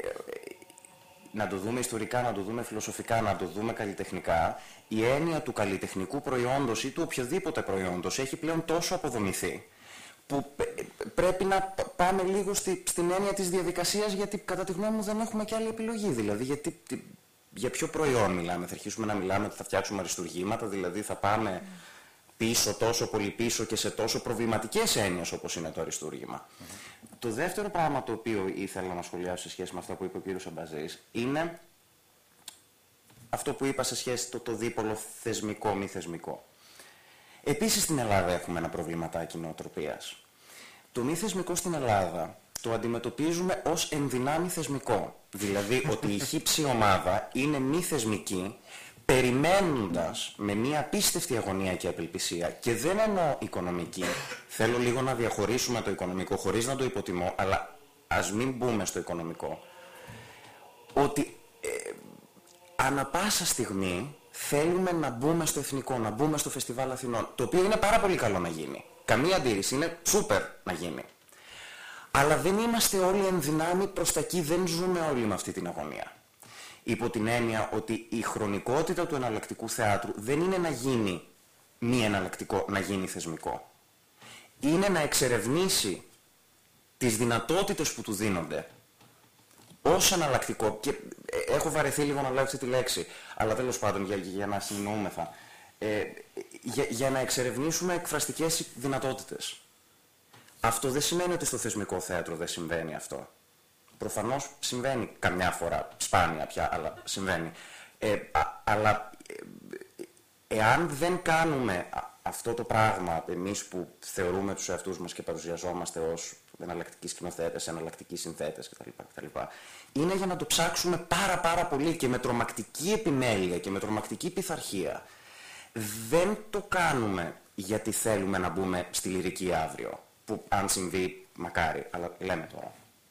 να το δούμε ιστορικά, να το δούμε φιλοσοφικά, να το δούμε καλλιτεχνικά, η έννοια του καλλιτεχνικού προϊόντος ή του οποιοδήποτε προϊόντος έχει πλέον τόσο αποδομηθεί, που πρέπει να πάμε λίγο στη, στην έννοια της διαδικασίας, γιατί κατά τη γνώμη μου δεν έχουμε και άλλη επιλογή. Δηλαδή, γιατί, για ποιο προϊόν μιλάμε, θα αρχίσουμε να μιλάμε ότι θα φτιάξουμε αριστουργήματα, δηλαδή θα πάμε πίσω, τόσο πολύ πίσω και σε τόσο προβληματικές έννοιες όπως είναι το αριστούργημα. Mm-hmm. Το δεύτερο πράγμα το οποίο ήθελα να σχολιάσω σε σχέση με αυτό που είπε ο κύριος Αμπαζής είναι αυτό που είπα σε σχέση το, το δίπολο θεσμικό μη θεσμικό. Επίσης στην Ελλάδα έχουμε ένα προβληματάκι νοοτροπίας. Το μη θεσμικό στην Ελλάδα το αντιμετωπίζουμε ως ενδυνάμει θεσμικό. Δηλαδή ότι η χύψη ομάδα είναι μη θεσμική, περιμένοντας με μια απίστευτη αγωνία και απελπισία, και δεν εννοώ οικονομική, θέλω λίγο να διαχωρίσουμε το οικονομικό χωρίς να το υποτιμώ, αλλά ας μην μπούμε στο οικονομικό, ότι ε, ανα πάσα στιγμή θέλουμε να μπούμε στο εθνικό, να μπούμε στο Φεστιβάλ Αθηνών, το οποίο είναι πάρα πολύ καλό να γίνει. Καμία αντίρρηση, είναι σούπερ να γίνει. Αλλά δεν είμαστε όλοι ενδυνάμοι προς τα εκεί, δεν ζούμε όλοι με αυτή την αγωνία. Υπό την έννοια ότι η χρονικότητα του εναλλακτικού θεάτρου δεν είναι να γίνει μη εναλλακτικό, να γίνει θεσμικό. Είναι να εξερευνήσει τις δυνατότητες που του δίνονται ως εναλλακτικό, και έχω βαρεθεί λίγο να λέω αυτή τη λέξη, αλλά τέλος πάντων για, για να συνεννοούμεθα, ε, για, για να εξερευνήσουμε εκφραστικές δυνατότητες. Αυτό δεν σημαίνει ότι στο θεσμικό θέατρο δεν συμβαίνει αυτό. Προφανώς συμβαίνει καμιά φορά, σπάνια πια, αλλά συμβαίνει. Ε, α, αλλά ε, εάν δεν κάνουμε αυτό το πράγμα, εμείς που θεωρούμε τους εαυτούς μας και παρουσιαζόμαστε ως εναλλακτικοί σκηνοθέτες, εναλλακτικοί συνθέτες κτλ, κτλ, είναι για να το ψάξουμε πάρα πάρα πολύ και με τρομακτική επιμέλεια και με τρομακτική πειθαρχία. Δεν το κάνουμε γιατί θέλουμε να μπούμε στη λυρική αύριο, που αν συμβεί μακάρι, αλλά λέμε τώρα.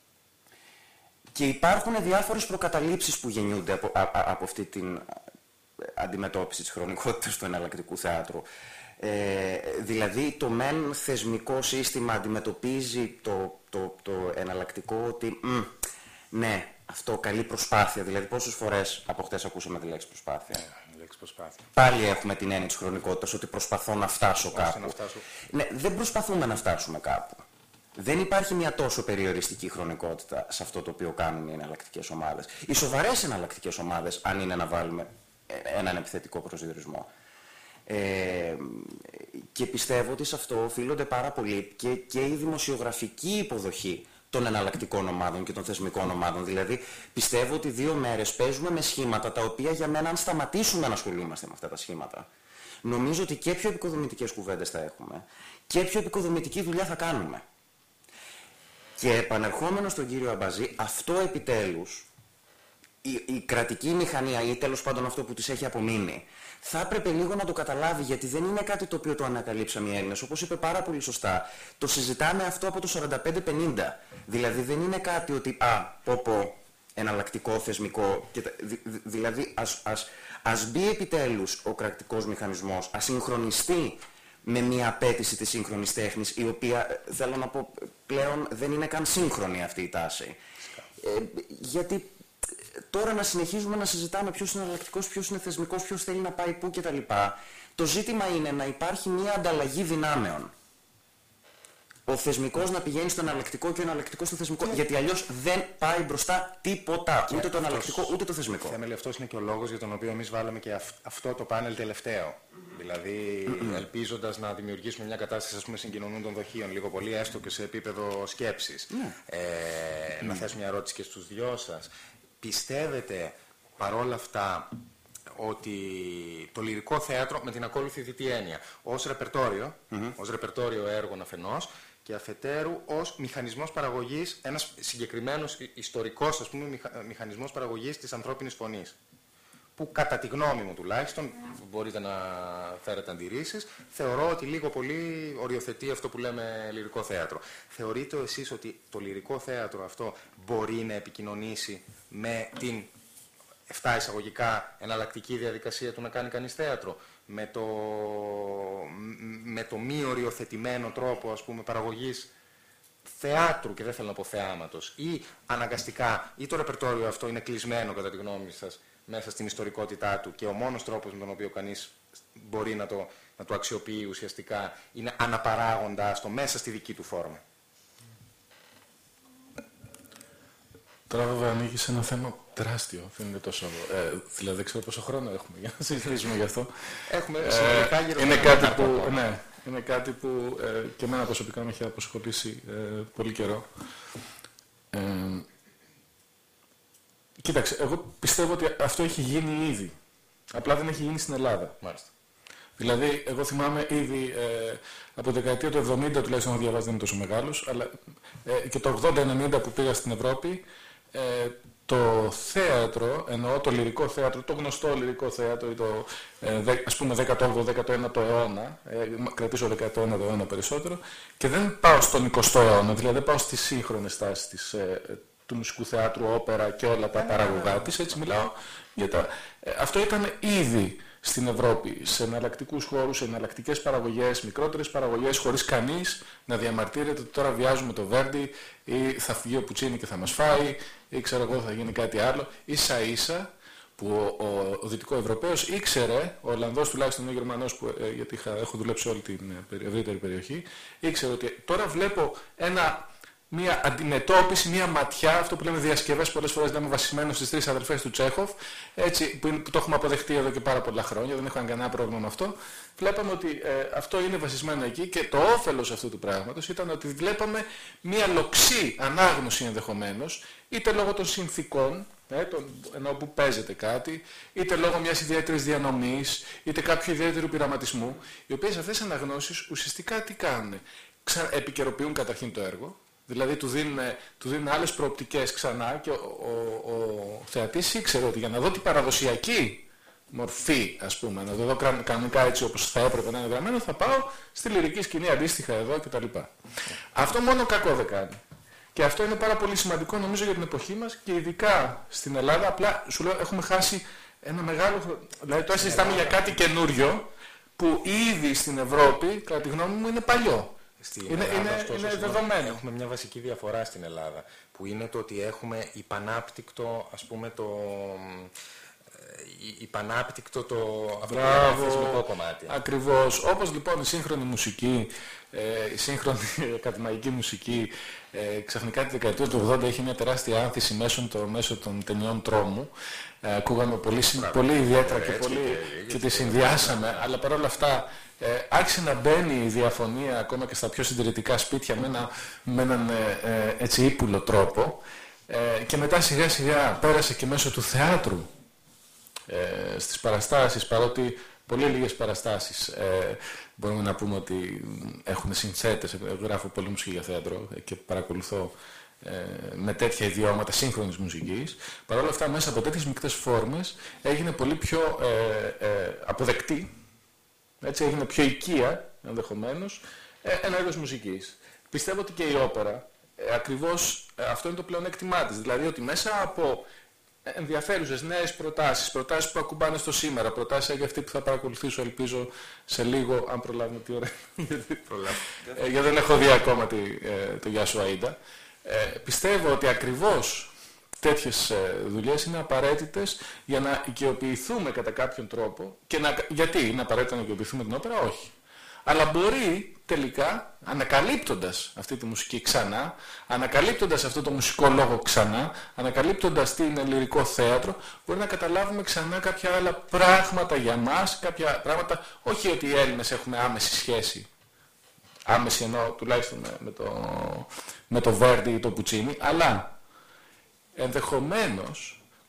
Και υπάρχουν διάφορες προκαταλήψεις που γεννιούνται από, α, από αυτή την αντιμετώπιση της χρονικότητας του εναλλακτικού θεάτρου. Ε, δηλαδή το μεν θεσμικό σύστημα αντιμετωπίζει το, το, το εναλλακτικό ότι μ, ναι, αυτό καλή προσπάθεια. Δηλαδή πόσες φορές από χτες ακούσαμε τη λέξη προσπάθεια.
Yeah, λέξη προσπάθεια.
Πάλι έχουμε την έννοια της χρονικότητας ότι προσπαθώ να φτάσω
Ώστε
κάπου.
Να φτάσω.
Ναι, δεν προσπαθούμε να φτάσουμε κάπου. Δεν υπάρχει μια τόσο περιοριστική χρονικότητα σε αυτό το οποίο κάνουν οι εναλλακτικές ομάδες. Οι σοβαρές εναλλακτικές ομάδες, αν είναι να βάλουμε έναν επιθετικό προσδιορισμό. Ε, και πιστεύω ότι σε αυτό οφείλονται πάρα πολύ και, και η δημοσιογραφική υποδοχή των εναλλακτικών ομάδων και των θεσμικών ομάδων. Δηλαδή, πιστεύω ότι δύο μέρες παίζουμε με σχήματα τα οποία για μένα, αν σταματήσουμε να ασχολούμαστε με αυτά τα σχήματα, νομίζω ότι και πιο επικοδομητικές κουβέντες θα έχουμε και πιο επικοδομητική δουλειά θα κάνουμε. Και επανερχόμενο στον κύριο Αμπαζή, αυτό επιτέλους, η, η κρατική μηχανία ή τέλος πάντων αυτό που της έχει απομείνει, θα έπρεπε λίγο να το καταλάβει, γιατί δεν είναι κάτι το οποίο το ανακαλύψαμε οι Έλληνες. Όπως είπε πάρα πολύ σωστά, το συζητάμε αυτό από το σαράντα πέντε πενήντα. Δηλαδή δεν είναι κάτι ότι α, πω πω, εναλλακτικό, θεσμικό. Και, δη, δη, δηλαδή ας, ας, ας μπει επιτέλους ο κρατικός μηχανισμός, ας συγχρονιστεί με μια απέτηση της σύγχρονης τέχνης, η οποία, θέλω να πω, πλέον δεν είναι καν σύγχρονη αυτή η τάση. Ε, γιατί τώρα να συνεχίζουμε να συζητάμε ποιος είναι εναλλακτικός, ποιος είναι θεσμικός, ποιος θέλει να πάει πού κτλ. Το ζήτημα είναι να υπάρχει μια ανταλλαγή δυνάμεων. Ο θεσμικός να πηγαίνει στο εναλλακτικό και ο εναλλακτικός στο θεσμικό. Και... γιατί αλλιώς δεν πάει μπροστά τίποτα. Και ούτε το εναλλακτικό ούτε το θεσμικό.
Θέμελη, αυτός είναι και ο λόγος για τον οποίο εμείς βάλαμε και αυ- αυτό το πάνελ τελευταίο. Δηλαδή, mm-hmm. ελπίζοντας να δημιουργήσουμε μια κατάσταση, ας πούμε, συγκοινωνούν των δοχείων λίγο πολύ, έστω και σε επίπεδο σκέψης. Mm. Ε, mm. Να θέσω μια ερώτηση και στους δυο σας. Πιστεύετε παρόλα αυτά ότι το λυρικό θέατρο με την ακόλουθη διτή έννοια, ως ρεπερτόριο, mm-hmm. ως ρεπερτόριο έργων αφενός και αφετέρου ως μηχανισμός παραγωγής, ένας συγκεκριμένος ιστορικός, ας πούμε, μηχα, μηχανισμός παραγωγής της ανθρώπινης φωνής. Που κατά τη γνώμη μου τουλάχιστον, μπορείτε να φέρετε αντιρρήσεις, θεωρώ ότι λίγο πολύ οριοθετεί αυτό που λέμε λυρικό θέατρο. Θεωρείτε εσείς ότι το λυρικό θέατρο αυτό μπορεί να επικοινωνήσει με την εφτά εισαγωγικά εναλλακτική διαδικασία του να κάνει κανείς θέατρο, με το, με το μη οριοθετημένο τρόπο, ας πούμε, παραγωγής θεάτρου, και δεν θέλω να πω θεάματος, ή αναγκαστικά, ή το ρεπερτόριο αυτό είναι κλεισμένο κατά τη γνώμη σας μέσα στην ιστορικότητά του και ο μόνος τρόπος με τον οποίο κανείς μπορεί να το, να το αξιοποιεί ουσιαστικά είναι αναπαράγοντας το μέσα στη δική του φόρμα.
Τώρα βέβαια ανοίγει σε ένα θέμα τεράστιο, δεν είναι τόσο... Ε, δηλαδή δεν ξέρω πόσο χρόνο έχουμε για να συζητήσουμε γι' αυτό.
Έχουμε συνολικά γύρω
ε, είναι, κάτι που, ναι, είναι κάτι που ε, και εμένα προσωπικά με έχει απασχολήσει ε, πολύ καιρό. Ε, κοίταξε, εγώ πιστεύω ότι αυτό έχει γίνει ήδη. Απλά δεν έχει γίνει στην Ελλάδα.
Μάλιστα.
Δηλαδή, εγώ θυμάμαι ήδη ε, από τη δεκαετία του εβδομήντα, τουλάχιστον έχω διαβάσει, δεν είναι τόσο μεγάλος, αλλά ε, και το ογδόντα ενενήντα που πήγα στην Ευρώπη, ε, το θέατρο, εννοώ το λυρικό θέατρο, το γνωστό λυρικό θέατρο, ή το ε, δε, ας πούμε δέκατο όγδοο δέκατο ένατο αιώνα, ε, κρατήσω δέκατο ένατο αιώνα περισσότερο, και δεν πάω στον εικοστό αιώνα, δηλαδή δεν πάω στις σύγχρονες τάσεις της, ε, του μουσικού θεάτρου, όπερα και όλα τα παραγωγά της, έτσι μιλάω για τα... Ε, αυτό ήταν ήδη στην Ευρώπη, σε εναλλακτικούς χώρους, σε εναλλακτικές παραγωγές, μικρότερες παραγωγές, χωρίς κανείς να διαμαρτύρεται ότι τώρα βιάζουμε το Βέρντι ή θα φυγεί ο Πουτσίνι και θα μας φάει ή ξέρω εγώ θα γίνει κάτι άλλο. Ίσα ίσα που ο, ο, ο Δυτικοευρωπαίος ήξερε, ο Ολλανδός τουλάχιστον, ο Γερμανός, που, ε, γιατί είχα, έχω δουλέψει όλη την ε, ευρύτερη περιοχή, ήξερε ότι τώρα βλέπω ένα... μια αντιμετώπιση, μια ματιά, αυτό που λέμε διασκευές, πολλές φορές λέμε βασισμένο στις τρεις αδελφές του Τσέχοφ, έτσι, που, είναι, που το έχουμε αποδεχτεί εδώ και πάρα πολλά χρόνια, δεν έχω κανένα πρόβλημα με αυτό. Βλέπαμε ότι ε, αυτό είναι βασισμένο εκεί και το όφελος αυτού του πράγματος ήταν ότι βλέπαμε μια λοξή ανάγνωση ενδεχομένως, είτε λόγω των συνθήκων, ε, τον, ενώ που παίζεται κάτι, είτε λόγω μιας ιδιαίτερης διανομής, είτε κάποιου ιδιαίτερου πειραματισμού, οι οποίες αυτές οι αναγνώσεις ουσιαστικά τι κάνουν, Ξα, επικαιροποιούν καταρχήν το έργο. Δηλαδή του δίνουν, του δίνουν άλλες προοπτικές ξανά και ο, ο, ο θεατής ήξερε ότι για να δω την παραδοσιακή μορφή, ας πούμε, να το δω κανονικά έτσι όπως θα έπρεπε να είναι γραμμένο, θα πάω στη λυρική σκηνή αντίστοιχα εδώ κτλ. Okay. Αυτό μόνο κακό δεν κάνει. Και αυτό είναι πάρα πολύ σημαντικό νομίζω για την εποχή μας και ειδικά στην Ελλάδα. Απλά σου λέω έχουμε χάσει ένα μεγάλο... Δηλαδή τώρα συζητάμε για κάτι καινούριο που ήδη στην Ευρώπη, κατά τη γνώμη μου, είναι παλιό.
Στην
είναι,
Ελλάδα,
είναι,
ωστόσο,
είναι δεδομένο.
Έχουμε μια βασική διαφορά στην Ελλάδα, που είναι το ότι έχουμε υπανάπτυκτο, ας πούμε, το, υπανάπτυκτο το θεσμικό κομμάτι.
Ακριβώς. Όπως λοιπόν η σύγχρονη μουσική, ε, η σύγχρονη ακαδημαϊκή μουσική, ε, ξαφνικά τη δεκαετία του ογδόντα είχε μια τεράστια άνθηση μέσω, το, μέσω των ταινιών τρόμου. Ε, ακούγαμε πολύ, πολύ ιδιαίτερα και, πολύ, και, και τη συνδυάσαμε, αλλά παρόλα αυτά Ε, άρχισε να μπαίνει η διαφωνία ακόμα και στα πιο συντηρητικά σπίτια με, ένα, με έναν ε, ε, έτσι ύπουλο τρόπο ε, και μετά σιγά σιγά πέρασε και μέσω του θεάτρου ε, στις παραστάσεις, παρότι πολύ λίγες παραστάσεις ε, μπορούμε να πούμε ότι έχουν συνθέτες, γράφω πολύ μουσική για θέατρο και παρακολουθώ ε, με τέτοια ιδιώματα σύγχρονης μουσικής. Παρ' όλα αυτά μέσα από τέτοιες μικτές φόρμες έγινε πολύ πιο ε, ε, αποδεκτή. Έτσι έγινε πιο οικία, ενδεχομένως, ένα είδος μουσικής. Πιστεύω ότι και η όπερα, ε, ακριβώς ε, αυτό είναι το πλεονέκτημά της. Δηλαδή ότι μέσα από ενδιαφέρουσες νέες προτάσεις, προτάσεις που ακουμπάνε στο σήμερα, προτάσεις για αυτή που θα παρακολουθήσω, ελπίζω, σε λίγο, αν προλάβουμε τι ώρα, γιατί, ε, γιατί δεν έχω δει ακόμα τη, ε, το Γεια σου Αΐντα. Ε, πιστεύω ότι ακριβώς τέτοιες ε, δουλειές είναι απαραίτητες για να οικειοποιηθούμε κατά κάποιον τρόπο. Και να, γιατί είναι απαραίτητο να οικειοποιηθούμε την όπερα? Όχι. Αλλά μπορεί τελικά, ανακαλύπτοντας αυτή τη μουσική ξανά, ανακαλύπτοντας αυτό το μουσικό λόγο ξανά, ανακαλύπτοντας τι είναι λυρικό θέατρο, μπορεί να καταλάβουμε ξανά κάποια άλλα πράγματα για μας, κάποια πράγματα, όχι ότι οι Έλληνες έχουμε άμεση σχέση, άμεση εννοώ τουλάχιστον με, με το, με το Βέρντι ή το Πουτσίνι, αλλά ενδεχομένως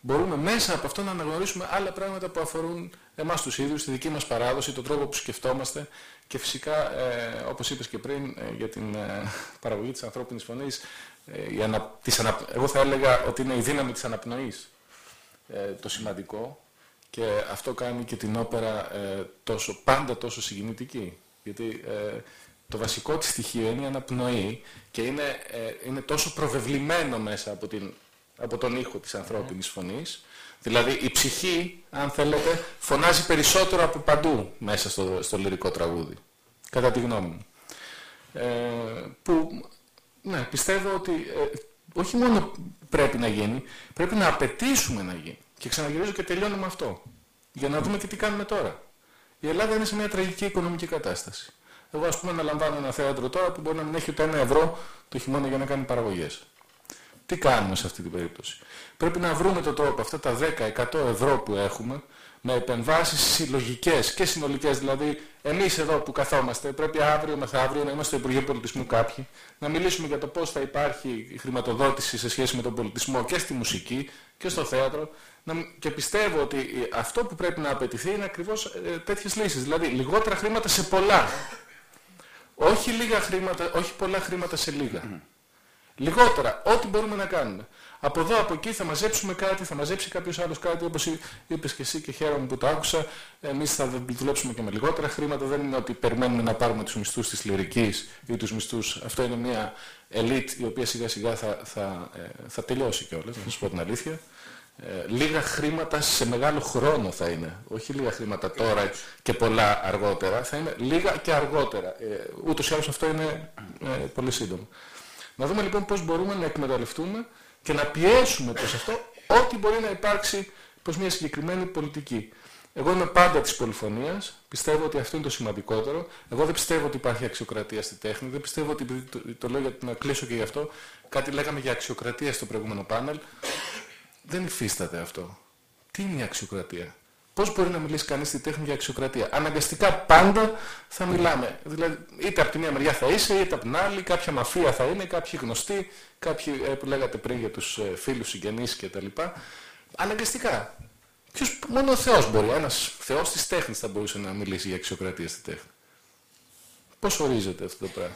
μπορούμε μέσα από αυτό να αναγνωρίσουμε άλλα πράγματα που αφορούν εμάς τους ίδιους, τη δική μας παράδοση, τον τρόπο που σκεφτόμαστε και φυσικά, ε, όπως είπες και πριν, ε, για την ε, παραγωγή της ανθρώπινης φωνής, ε, η ανα, της ανα, εγώ θα έλεγα ότι είναι η δύναμη της αναπνοής ε, το σημαντικό και αυτό κάνει και την όπερα ε, τόσο, πάντα τόσο συγκινητική. Γιατί ε, το βασικό της στοιχείο είναι η αναπνοή και είναι, ε, είναι τόσο προβεβλημένο μέσα από, την, από τον ήχο της ανθρώπινης φωνής. Δηλαδή η ψυχή, αν θέλετε, φωνάζει περισσότερο από παντού μέσα στο, στο λυρικό τραγούδι, κατά τη γνώμη μου. Ε, που, ναι, πιστεύω ότι ε, όχι μόνο πρέπει να γίνει, πρέπει να απαιτήσουμε να γίνει. Και ξαναγυρίζω και τελειώνω με αυτό, για να δούμε και τι κάνουμε τώρα. Η Ελλάδα είναι σε μια τραγική οικονομική κατάσταση. Εγώ, ας πούμε, αναλαμβάνω ένα θέατρο τώρα που μπορεί να μην έχει ούτε ένα ευρώ το χειμώνα για να κάνει παραγωγές. Τι κάνουμε σε αυτή την περίπτωση? Πρέπει να βρούμε τον τρόπο αυτά τα δέκα με εκατό ευρώ που έχουμε με επεμβάσεις συλλογικές και συνολικές. Δηλαδή, εμείς εδώ που καθόμαστε, πρέπει αύριο μεθαύριο να είμαστε στο Υπουργείο Πολιτισμού κάποιοι, να μιλήσουμε για το πώς θα υπάρχει η χρηματοδότηση σε σχέση με τον πολιτισμό και στη μουσική και στο θέατρο. Και πιστεύω ότι αυτό που πρέπει να απαιτηθεί είναι ακριβώς ε, τέτοιες λύσεις. Δηλαδή, λιγότερα χρήματα σε πολλά. Όχι, λίγα χρήματα, όχι πολλά χρήματα σε λίγα. Λιγότερα, ό,τι μπορούμε να κάνουμε. Από εδώ, από εκεί θα μαζέψουμε κάτι, θα μαζέψει κάποιος άλλος κάτι, όπως είπες και εσύ και χαίρομαι που το άκουσα. Εμείς θα δουλέψουμε και με λιγότερα χρήματα. Δεν είναι ότι περιμένουμε να πάρουμε τους μισθούς της λυρικής ή τους μισθούς. Αυτό είναι μια ελίτ η οποία σιγά σιγά θα, θα, θα τελειώσει κιόλας, να σας πω την αλήθεια. Ε, λίγα χρήματα σε μεγάλο χρόνο θα είναι. Όχι λίγα χρήματα τώρα και πολλά αργότερα. Θα είναι λίγα και αργότερα. Ε, ούτως ή άλλως αυτό είναι ε, πολύ σύντομο. Να δούμε λοιπόν πώς μπορούμε να εκμεταλλευτούμε και να πιέσουμε προς αυτό ό,τι μπορεί να υπάρξει προς μια συγκεκριμένη πολιτική. Εγώ είμαι πάντα της πολυφωνίας, πιστεύω ότι αυτό είναι το σημαντικότερο. Εγώ δεν πιστεύω ότι υπάρχει αξιοκρατία στη τέχνη, δεν πιστεύω ότι, το, το λέω για να κλείσω και γι' αυτό, κάτι λέγαμε για αξιοκρατία στο προηγούμενο πάνελ. Δεν υφίσταται αυτό. Τι είναι η αξιοκρατία? Πώς μπορεί να μιλήσει κανείς στη τέχνη για αξιοκρατία? Αναγκαστικά πάντα θα μιλάμε. Δηλαδή, είτε από τη μία μεριά θα είσαι, είτε από την άλλη, κάποια μαφία θα είναι, κάποιοι γνωστοί, κάποιοι που λέγατε πριν για τους φίλους, συγγενείς κτλ. Αναγκαστικά. Ποιος, μόνο ο Θεός μπορεί, ένας Θεός της τέχνης θα μπορούσε να μιλήσει για αξιοκρατία στη τέχνη. Πώς ορίζεται αυτό το πράγμα?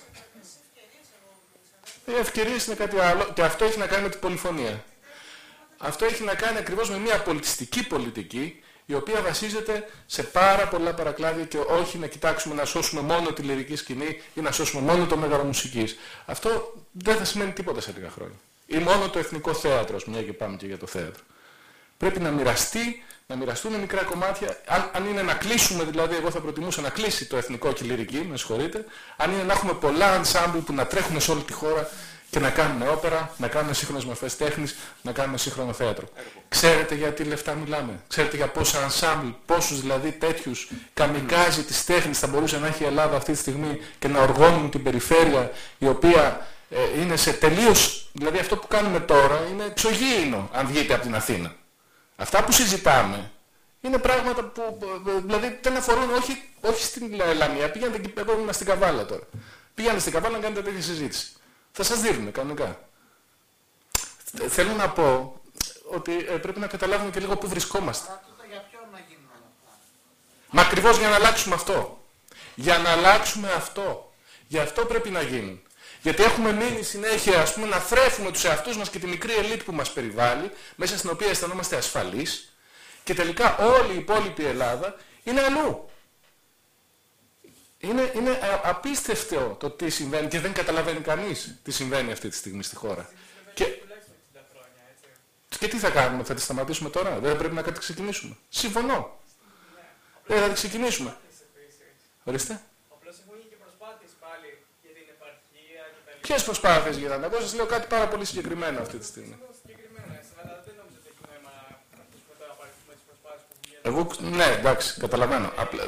Οι ευκαιρίες είναι κάτι άλλο και αυτό έχει να κάνει με την πολυφωνία. Αυτό έχει να κάνει ακριβώς με μια πολιτιστική πολιτική η οποία βασίζεται σε πάρα πολλά παρακλάδια και όχι να κοιτάξουμε να σώσουμε μόνο τη λυρική σκηνή ή να σώσουμε μόνο το μέγαρο μουσικής. Αυτό δεν θα σημαίνει τίποτα σε λίγα χρόνια. Ή μόνο το εθνικό θέατρο, μια και πάμε και για το θέατρο. Πρέπει να μοιραστεί, να μοιραστούν μικρά κομμάτια. Αν, αν είναι να κλείσουμε, δηλαδή, εγώ θα προτιμούσα να κλείσει το εθνικό και η λυρική, με συγχωρείτε. Αν είναι να έχουμε πολλά ενσάμπλ που να τρέχουν σε όλη τη χώρα και να κάνουμε όπερα, να κάνουμε σύγχρονες μορφές τέχνης, να κάνουμε σύγχρονο θέατρο. Ξέρετε για τι λεφτά μιλάμε? Ξέρετε για πόσα ενσάμπλ, πόσους δηλαδή τέτοιους καμικάζι της τέχνης θα μπορούσε να έχει η Ελλάδα αυτή τη στιγμή και να οργώνουν την περιφέρεια η οποία ε, είναι σε τελείως, δηλαδή αυτό που κάνουμε τώρα είναι εξωγήινο αν βγείτε από την Αθήνα. Αυτά που συζητάμε είναι πράγματα που δηλαδή δεν αφορούν όχι, όχι στην Λαμία, πήγαινε εκεί, εγώ ήμουν στην Καβάλα τώρα. Πήγαινε στην Καβάλα να κάνετε τέτοια συζήτηση. Θα σας δείρνουν κανονικά. Θέλω να πω ότι ε, πρέπει να καταλάβουμε και λίγο πού βρισκόμαστε.
Για ποιον να γίνουν όλα αυτά?
Μα ακριβώς για να αλλάξουμε αυτό. Για να αλλάξουμε αυτό. Γι' αυτό πρέπει να γίνουν. Γιατί έχουμε μείνει συνέχεια, ας πούμε, να θρέφουμε τους εαυτούς μας και τη μικρή ελίτ που μας περιβάλλει, μέσα στην οποία αισθανόμαστε ασφαλείς, και τελικά όλη η υπόλοιπη Ελλάδα είναι αλλού. Είναι, είναι απίστευτο το τι συμβαίνει και δεν καταλαβαίνει κανείς τι συμβαίνει αυτή τη στιγμή στη χώρα. Και, και τι θα κάνουμε, θα τη σταματήσουμε τώρα? Δεν πρέπει να κάτι ξεκινήσουμε? Συμφωνώ. Δεν θα τη ξεκινήσουμε. Ορίστε. Ποιες προσπάθειες γίνανε? Εγώ σας λέω κάτι πάρα πολύ συγκεκριμένο αυτή τη στιγμή. Εγώ, ναι, εντάξει, καταλαβαίνω. Απλά...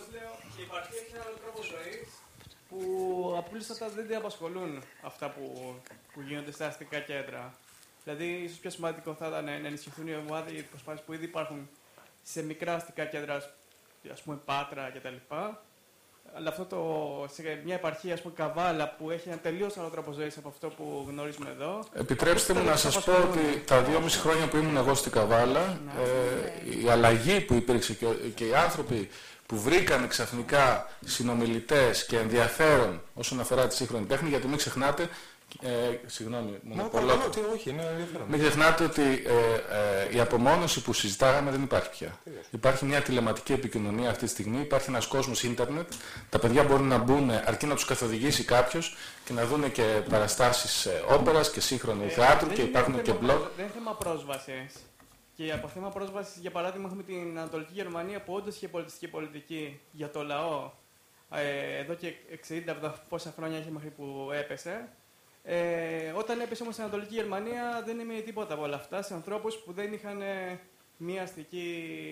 που απλούστατα δεν την απασχολούν αυτά που, που γίνονται στα αστικά κέντρα. Δηλαδή, ίσως πιο σημαντικό θα ήταν να ενισχυθούν οι ομάδες, οι προσπάθειες που ήδη υπάρχουν σε μικρά αστικά κέντρα, ας πούμε Πάτρα κτλ. αλλά αυτό το, σε μια επαρχία, ας πούμε, Καβάλα, που έχει ένα τελείως άλλο τρόπο ζωής από αυτό που γνωρίζουμε εδώ.
Επιτρέψτε μου να σας πω ότι τα δυόμιση χρόνια που ήμουν εγώ στην Καβάλα, ε, η αλλαγή που υπήρξε και, και οι άνθρωποι που βρήκαν ξαφνικά συνομιλητές και ενδιαφέρον όσον αφορά τη σύγχρονη τέχνη, γιατί μην ξεχνάτε, ε, συγγνώμη, μονοπολώ,
όχι, είναι ενδιαφέρον.
μην ξεχνάτε ότι ε, ε, η απομόνωση που συζητάγαμε δεν υπάρχει πια. Υπάρχει μια τηλεματική επικοινωνία αυτή τη στιγμή, υπάρχει ένας κόσμος ίντερνετ, τα παιδιά μπορούν να μπουν αρκεί να τους καθοδηγήσει κάποιος και να δουν και παραστάσεις ε, όπερας και σύγχρονου θεάτρου και υπάρχουν και blog.
Δεν είναι θέμα πρόσβασης. Και από θέμα πρόσβασης, για παράδειγμα, έχουμε την Ανατολική Γερμανία που όντως είχε πολιτιστική πολιτική για το λαό. Ε, εδώ και εξήντα εβδομήντα πόσα χρόνια είχε μέχρι που έπεσε. Ε, όταν έπεσε όμως στην Ανατολική Γερμανία δεν έμεινε τίποτα από όλα αυτά σε ανθρώπους που δεν είχαν ε, μία αστική,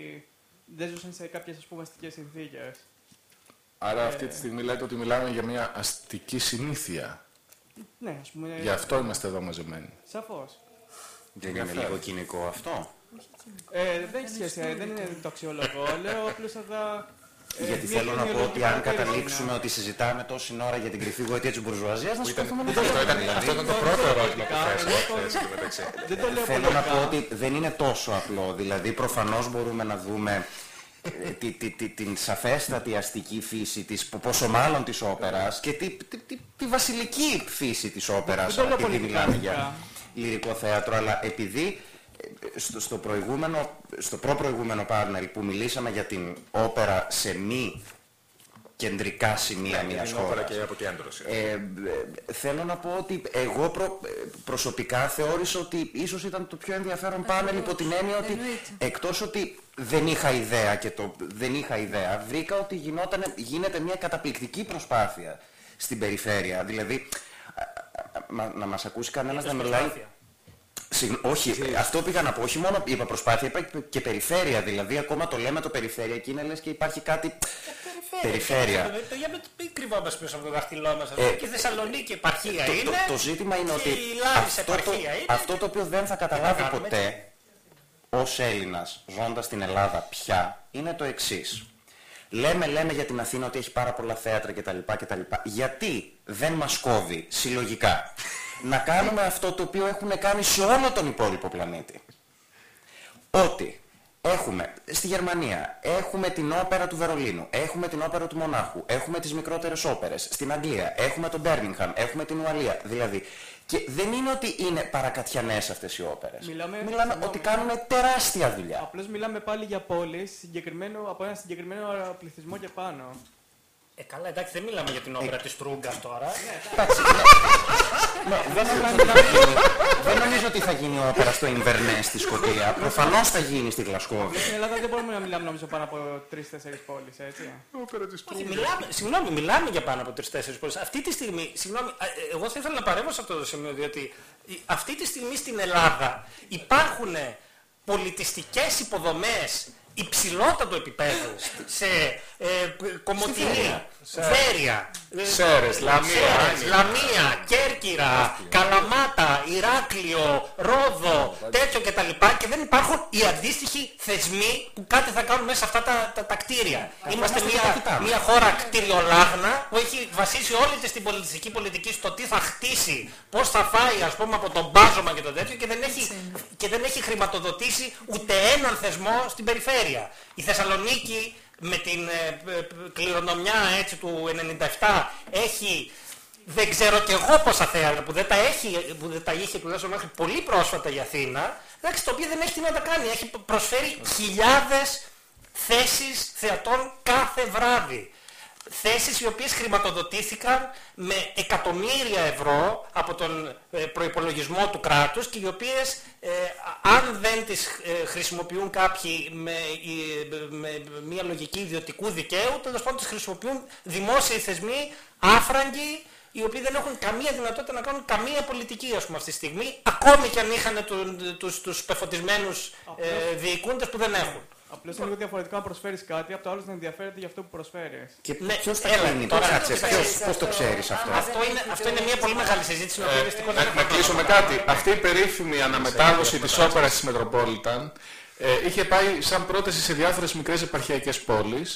δεν ζούσαν σε κάποιες, ας πούμε, αστικές συνθήκες.
Άρα
ε,
αυτή τη στιγμή λέτε ότι μιλάμε για μια αστική συνήθεια.
Ναι, ας πούμε.
Γι' αυτό είμαστε εδώ μαζεμένοι.
Σαφώς.
Δεν είναι λίγο κοινικό αυτό?
Ε, δεν έχει σχέση, δεν είναι το αξιολογώ. Λέω απλώς θα...
Ε, Γιατί θέλω να πω ότι αν καταλήξουμε ότι συζητάμε τόση ώρα για την κρυφή γοητεία της μπουρζουαζίας, να σκεφτούμε να το
λέμε. Αυτό ήταν το πρώτο ερώτημα που θέσαμε.
Θέλω να πω ότι δεν είναι τόσο απλό. Δηλαδή, προφανώς μπορούμε να δούμε τη, τη, τη, την σαφέστατη αστική φύση της, πόσο μάλλον της όπερας και τη, τη, τη, τη βασιλική φύση της όπερας, επειδή μιλάμε για λυρικό θέατρο, αλλά επειδή στο, στο, προηγούμενο, στο προ-προηγούμενο πάνελ που μιλήσαμε για την όπερα σε μη κεντρικά σημεία
ναι,
μιας
χώρας.
χώρας.
Και αποκέντρωση.
Ε, ε, θέλω να πω ότι εγώ προ, προσωπικά θεώρησα ότι ίσως ήταν το πιο ενδιαφέρον πάνελ υπό την έννοια ότι εκτός ότι δεν είχα ιδέα και το δεν είχα ιδέα, βρήκα ότι γινόταν, γίνεται μια καταπληκτική προσπάθεια στην περιφέρεια. Δηλαδή, α, α, να μας ακούσει κανένας να μιλάει... Όχι, αυτό πήγα να πω, όχι μόνο είπα προσπάθεια, είπα και περιφέρεια, δηλαδή ακόμα το λέμε το περιφέρεια και είναι λες και υπάρχει κάτι... Περιφέρεια.
Για μην κρυβόμαστε πίσω από το δάχτυλό μας, ε, και η Θεσσαλονίκη επαρχία
το,
είναι,
το, το ζήτημα είναι ότι
αυτό το, είναι,
αυτό το οποίο δεν θα καταλάβει ποτέ ως Έλληνας ζώντας στην Ελλάδα πια είναι το εξής. Λέμε, λέμε για την Αθήνα ότι έχει πάρα πολλά θέατρα κτλ. κτλ. Γιατί δεν μας κόβει συλλογικά να κάνουμε αυτό το οποίο έχουν κάνει σε όλο τον υπόλοιπο πλανήτη? Ότι έχουμε στη Γερμανία, έχουμε την όπερα του Βερολίνου, έχουμε την όπερα του Μονάχου, έχουμε τις μικρότερες όπερες στην Αγγλία, έχουμε τον Μπέρμιγχαμ, έχουμε την Ουαλία. Δηλαδή, και δεν είναι ότι είναι παρακατιανές αυτές οι όπερες.
Μιλάμε,
μιλάμε ότι κάνουν τεράστια δουλειά.
Απλώς μιλάμε πάλι για πόλεις από ένα συγκεκριμένο πληθυσμό και πάνω.
Ε, καλά, εντάξει, δεν μιλάμε για την όπερα της Τρούγκας τώρα.
Δεν νομίζω ότι θα γίνει όπερα στο Ινβερνές στη Σκωτία. Προφανώς θα γίνει στη Γλασκόβη.
Στην Ελλάδα δεν μπορούμε να μιλάμε νομίζω πάνω από τρεις-τέσσερις πόλεις, έτσι.
Όπερα της Τρούγκας.
Συγγνώμη, μιλάμε για πάνω από τρεις-τέσσερις πόλεις. Αυτή τη στιγμή, συγγνώμη, εγώ θα ήθελα να παρέμβω σε αυτό το σημείο, διότι αυτή τη στιγμή στην Ελλάδα υπάρχουν πολιτιστικές υποδομές υψηλότατο επίπεδο σε ε, Κομοτηνή, Βέρεια,
Σέρες, Λαμία,
Λαμία, Κέρκυρα, Καλαμάτα, Ηράκλειο, Ρόδο, τέτοιο κτλ. Και δεν υπάρχουν οι αντίστοιχοι θεσμοί που κάτι θα κάνουν μέσα σε αυτά τα, τα, τα κτίρια. Είμαστε μια, μια χώρα κτηριολάγνα που έχει βασίσει όλη της την πολιτιστική πολιτική στο τι θα χτίσει, πώς θα φάει, ας πούμε, από τον μπάζωμα και το τέτοιο, και δεν έχει, και δεν έχει χρηματοδοτήσει ούτε έναν θεσμό στην περιφέρεια. Η Θεσσαλονίκη με την ε, κληρονομιά έτσι, του ενενήντα επτά έχει, δεν ξέρω κι εγώ πόσα θέατρα που δεν τα, έχει, που δεν τα είχε τουλάχιστον μέχρι πολύ πρόσφατα η Αθήνα, εντάξει, το οποίο δεν έχει τι να τα κάνει. Έχει προσφέρει χιλιάδες θέσεις θεατών κάθε βράδυ. Θέσεις οι οποίες χρηματοδοτήθηκαν με εκατομμύρια ευρώ από τον ε, προϋπολογισμό του κράτους και οι οποίες ε, αν δεν τις ε, χρησιμοποιούν κάποιοι με, ε, με μια λογική ιδιωτικού δικαίου, τέλος πάντων τις χρησιμοποιούν δημόσιοι θεσμοί άφραγγοι, οι οποίοι δεν έχουν καμία δυνατότητα να κάνουν καμία πολιτική, ας πούμε, αυτή τη στιγμή, ακόμη και αν είχαν του, τους, τους πεφωτισμένους ε, διοικούντες που δεν έχουν.
Απλώς είναι λίγο διαφορετικό να προσφέρεις κάτι από το άλλο να ενδιαφέρεται για αυτό που προσφέρεις.
Και ναι, ποιος θα κάνει το κάτσε, πώς το ξέρεις αυτό?
Αυτό είναι, αυτό είναι μια πολύ μεγάλη συζήτηση.
Ε, να, να κλείσω με κάτι. Αυτή η περίφημη αναμετάδοση της όπερας της Μετροπόλιταν ε, είχε πάει σαν πρόταση σε διάφορες μικρές επαρχιακές πόλεις.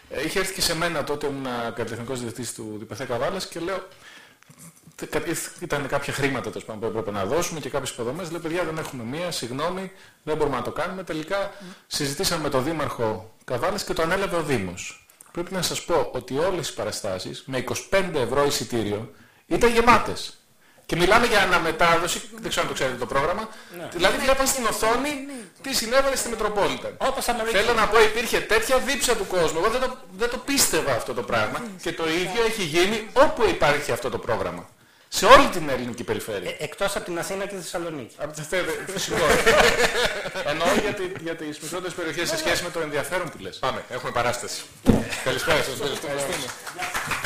Ε, είχε έρθει και σε μένα τότε, ήμουν καλλιτεχνικός διευθυντής του ΔΠΘ Καβάλας και λέω. Ήταν κάποια χρήματα που έπρεπε να δώσουμε και κάποιες υποδομές. Λέω, παιδιά, δεν έχουμε μία, συγγνώμη, δεν μπορούμε να το κάνουμε. Τελικά mm. συζητήσαμε με τον Δήμαρχο Καβάλας και το ανέλαβε ο Δήμος. Πρέπει να σας πω ότι όλες οι παραστάσεις με είκοσι πέντε ευρώ εισιτήριο ήταν γεμάτες. Και μιλάμε για αναμετάδοση, δεν ξέρω αν το ξέρετε το πρόγραμμα. Ναι. Δηλαδή, βλέπαν στην οθόνη τι συνέβαινε στη Μετροπόλιταν. Θέλω να πω, υπήρχε τέτοια δίψα του κόσμου. Εγώ δεν το, δεν το πίστευα αυτό το πράγμα. Mm. Και το ίδιο έχει γίνει όπου υπάρχει αυτό το πρόγραμμα. Σε όλη την ελληνική περιφέρεια.
Ε, εκτός από την Αθήνα και τη Θεσσαλονίκη.
Από τη φυσικό. Εννοώ για, τη, για τις μικρότερες περιοχές σε σχέση με το ενδιαφέρον που λες.
Πάμε, έχουμε παράσταση. Καλησπέρα σας. Ευχαριστούμε.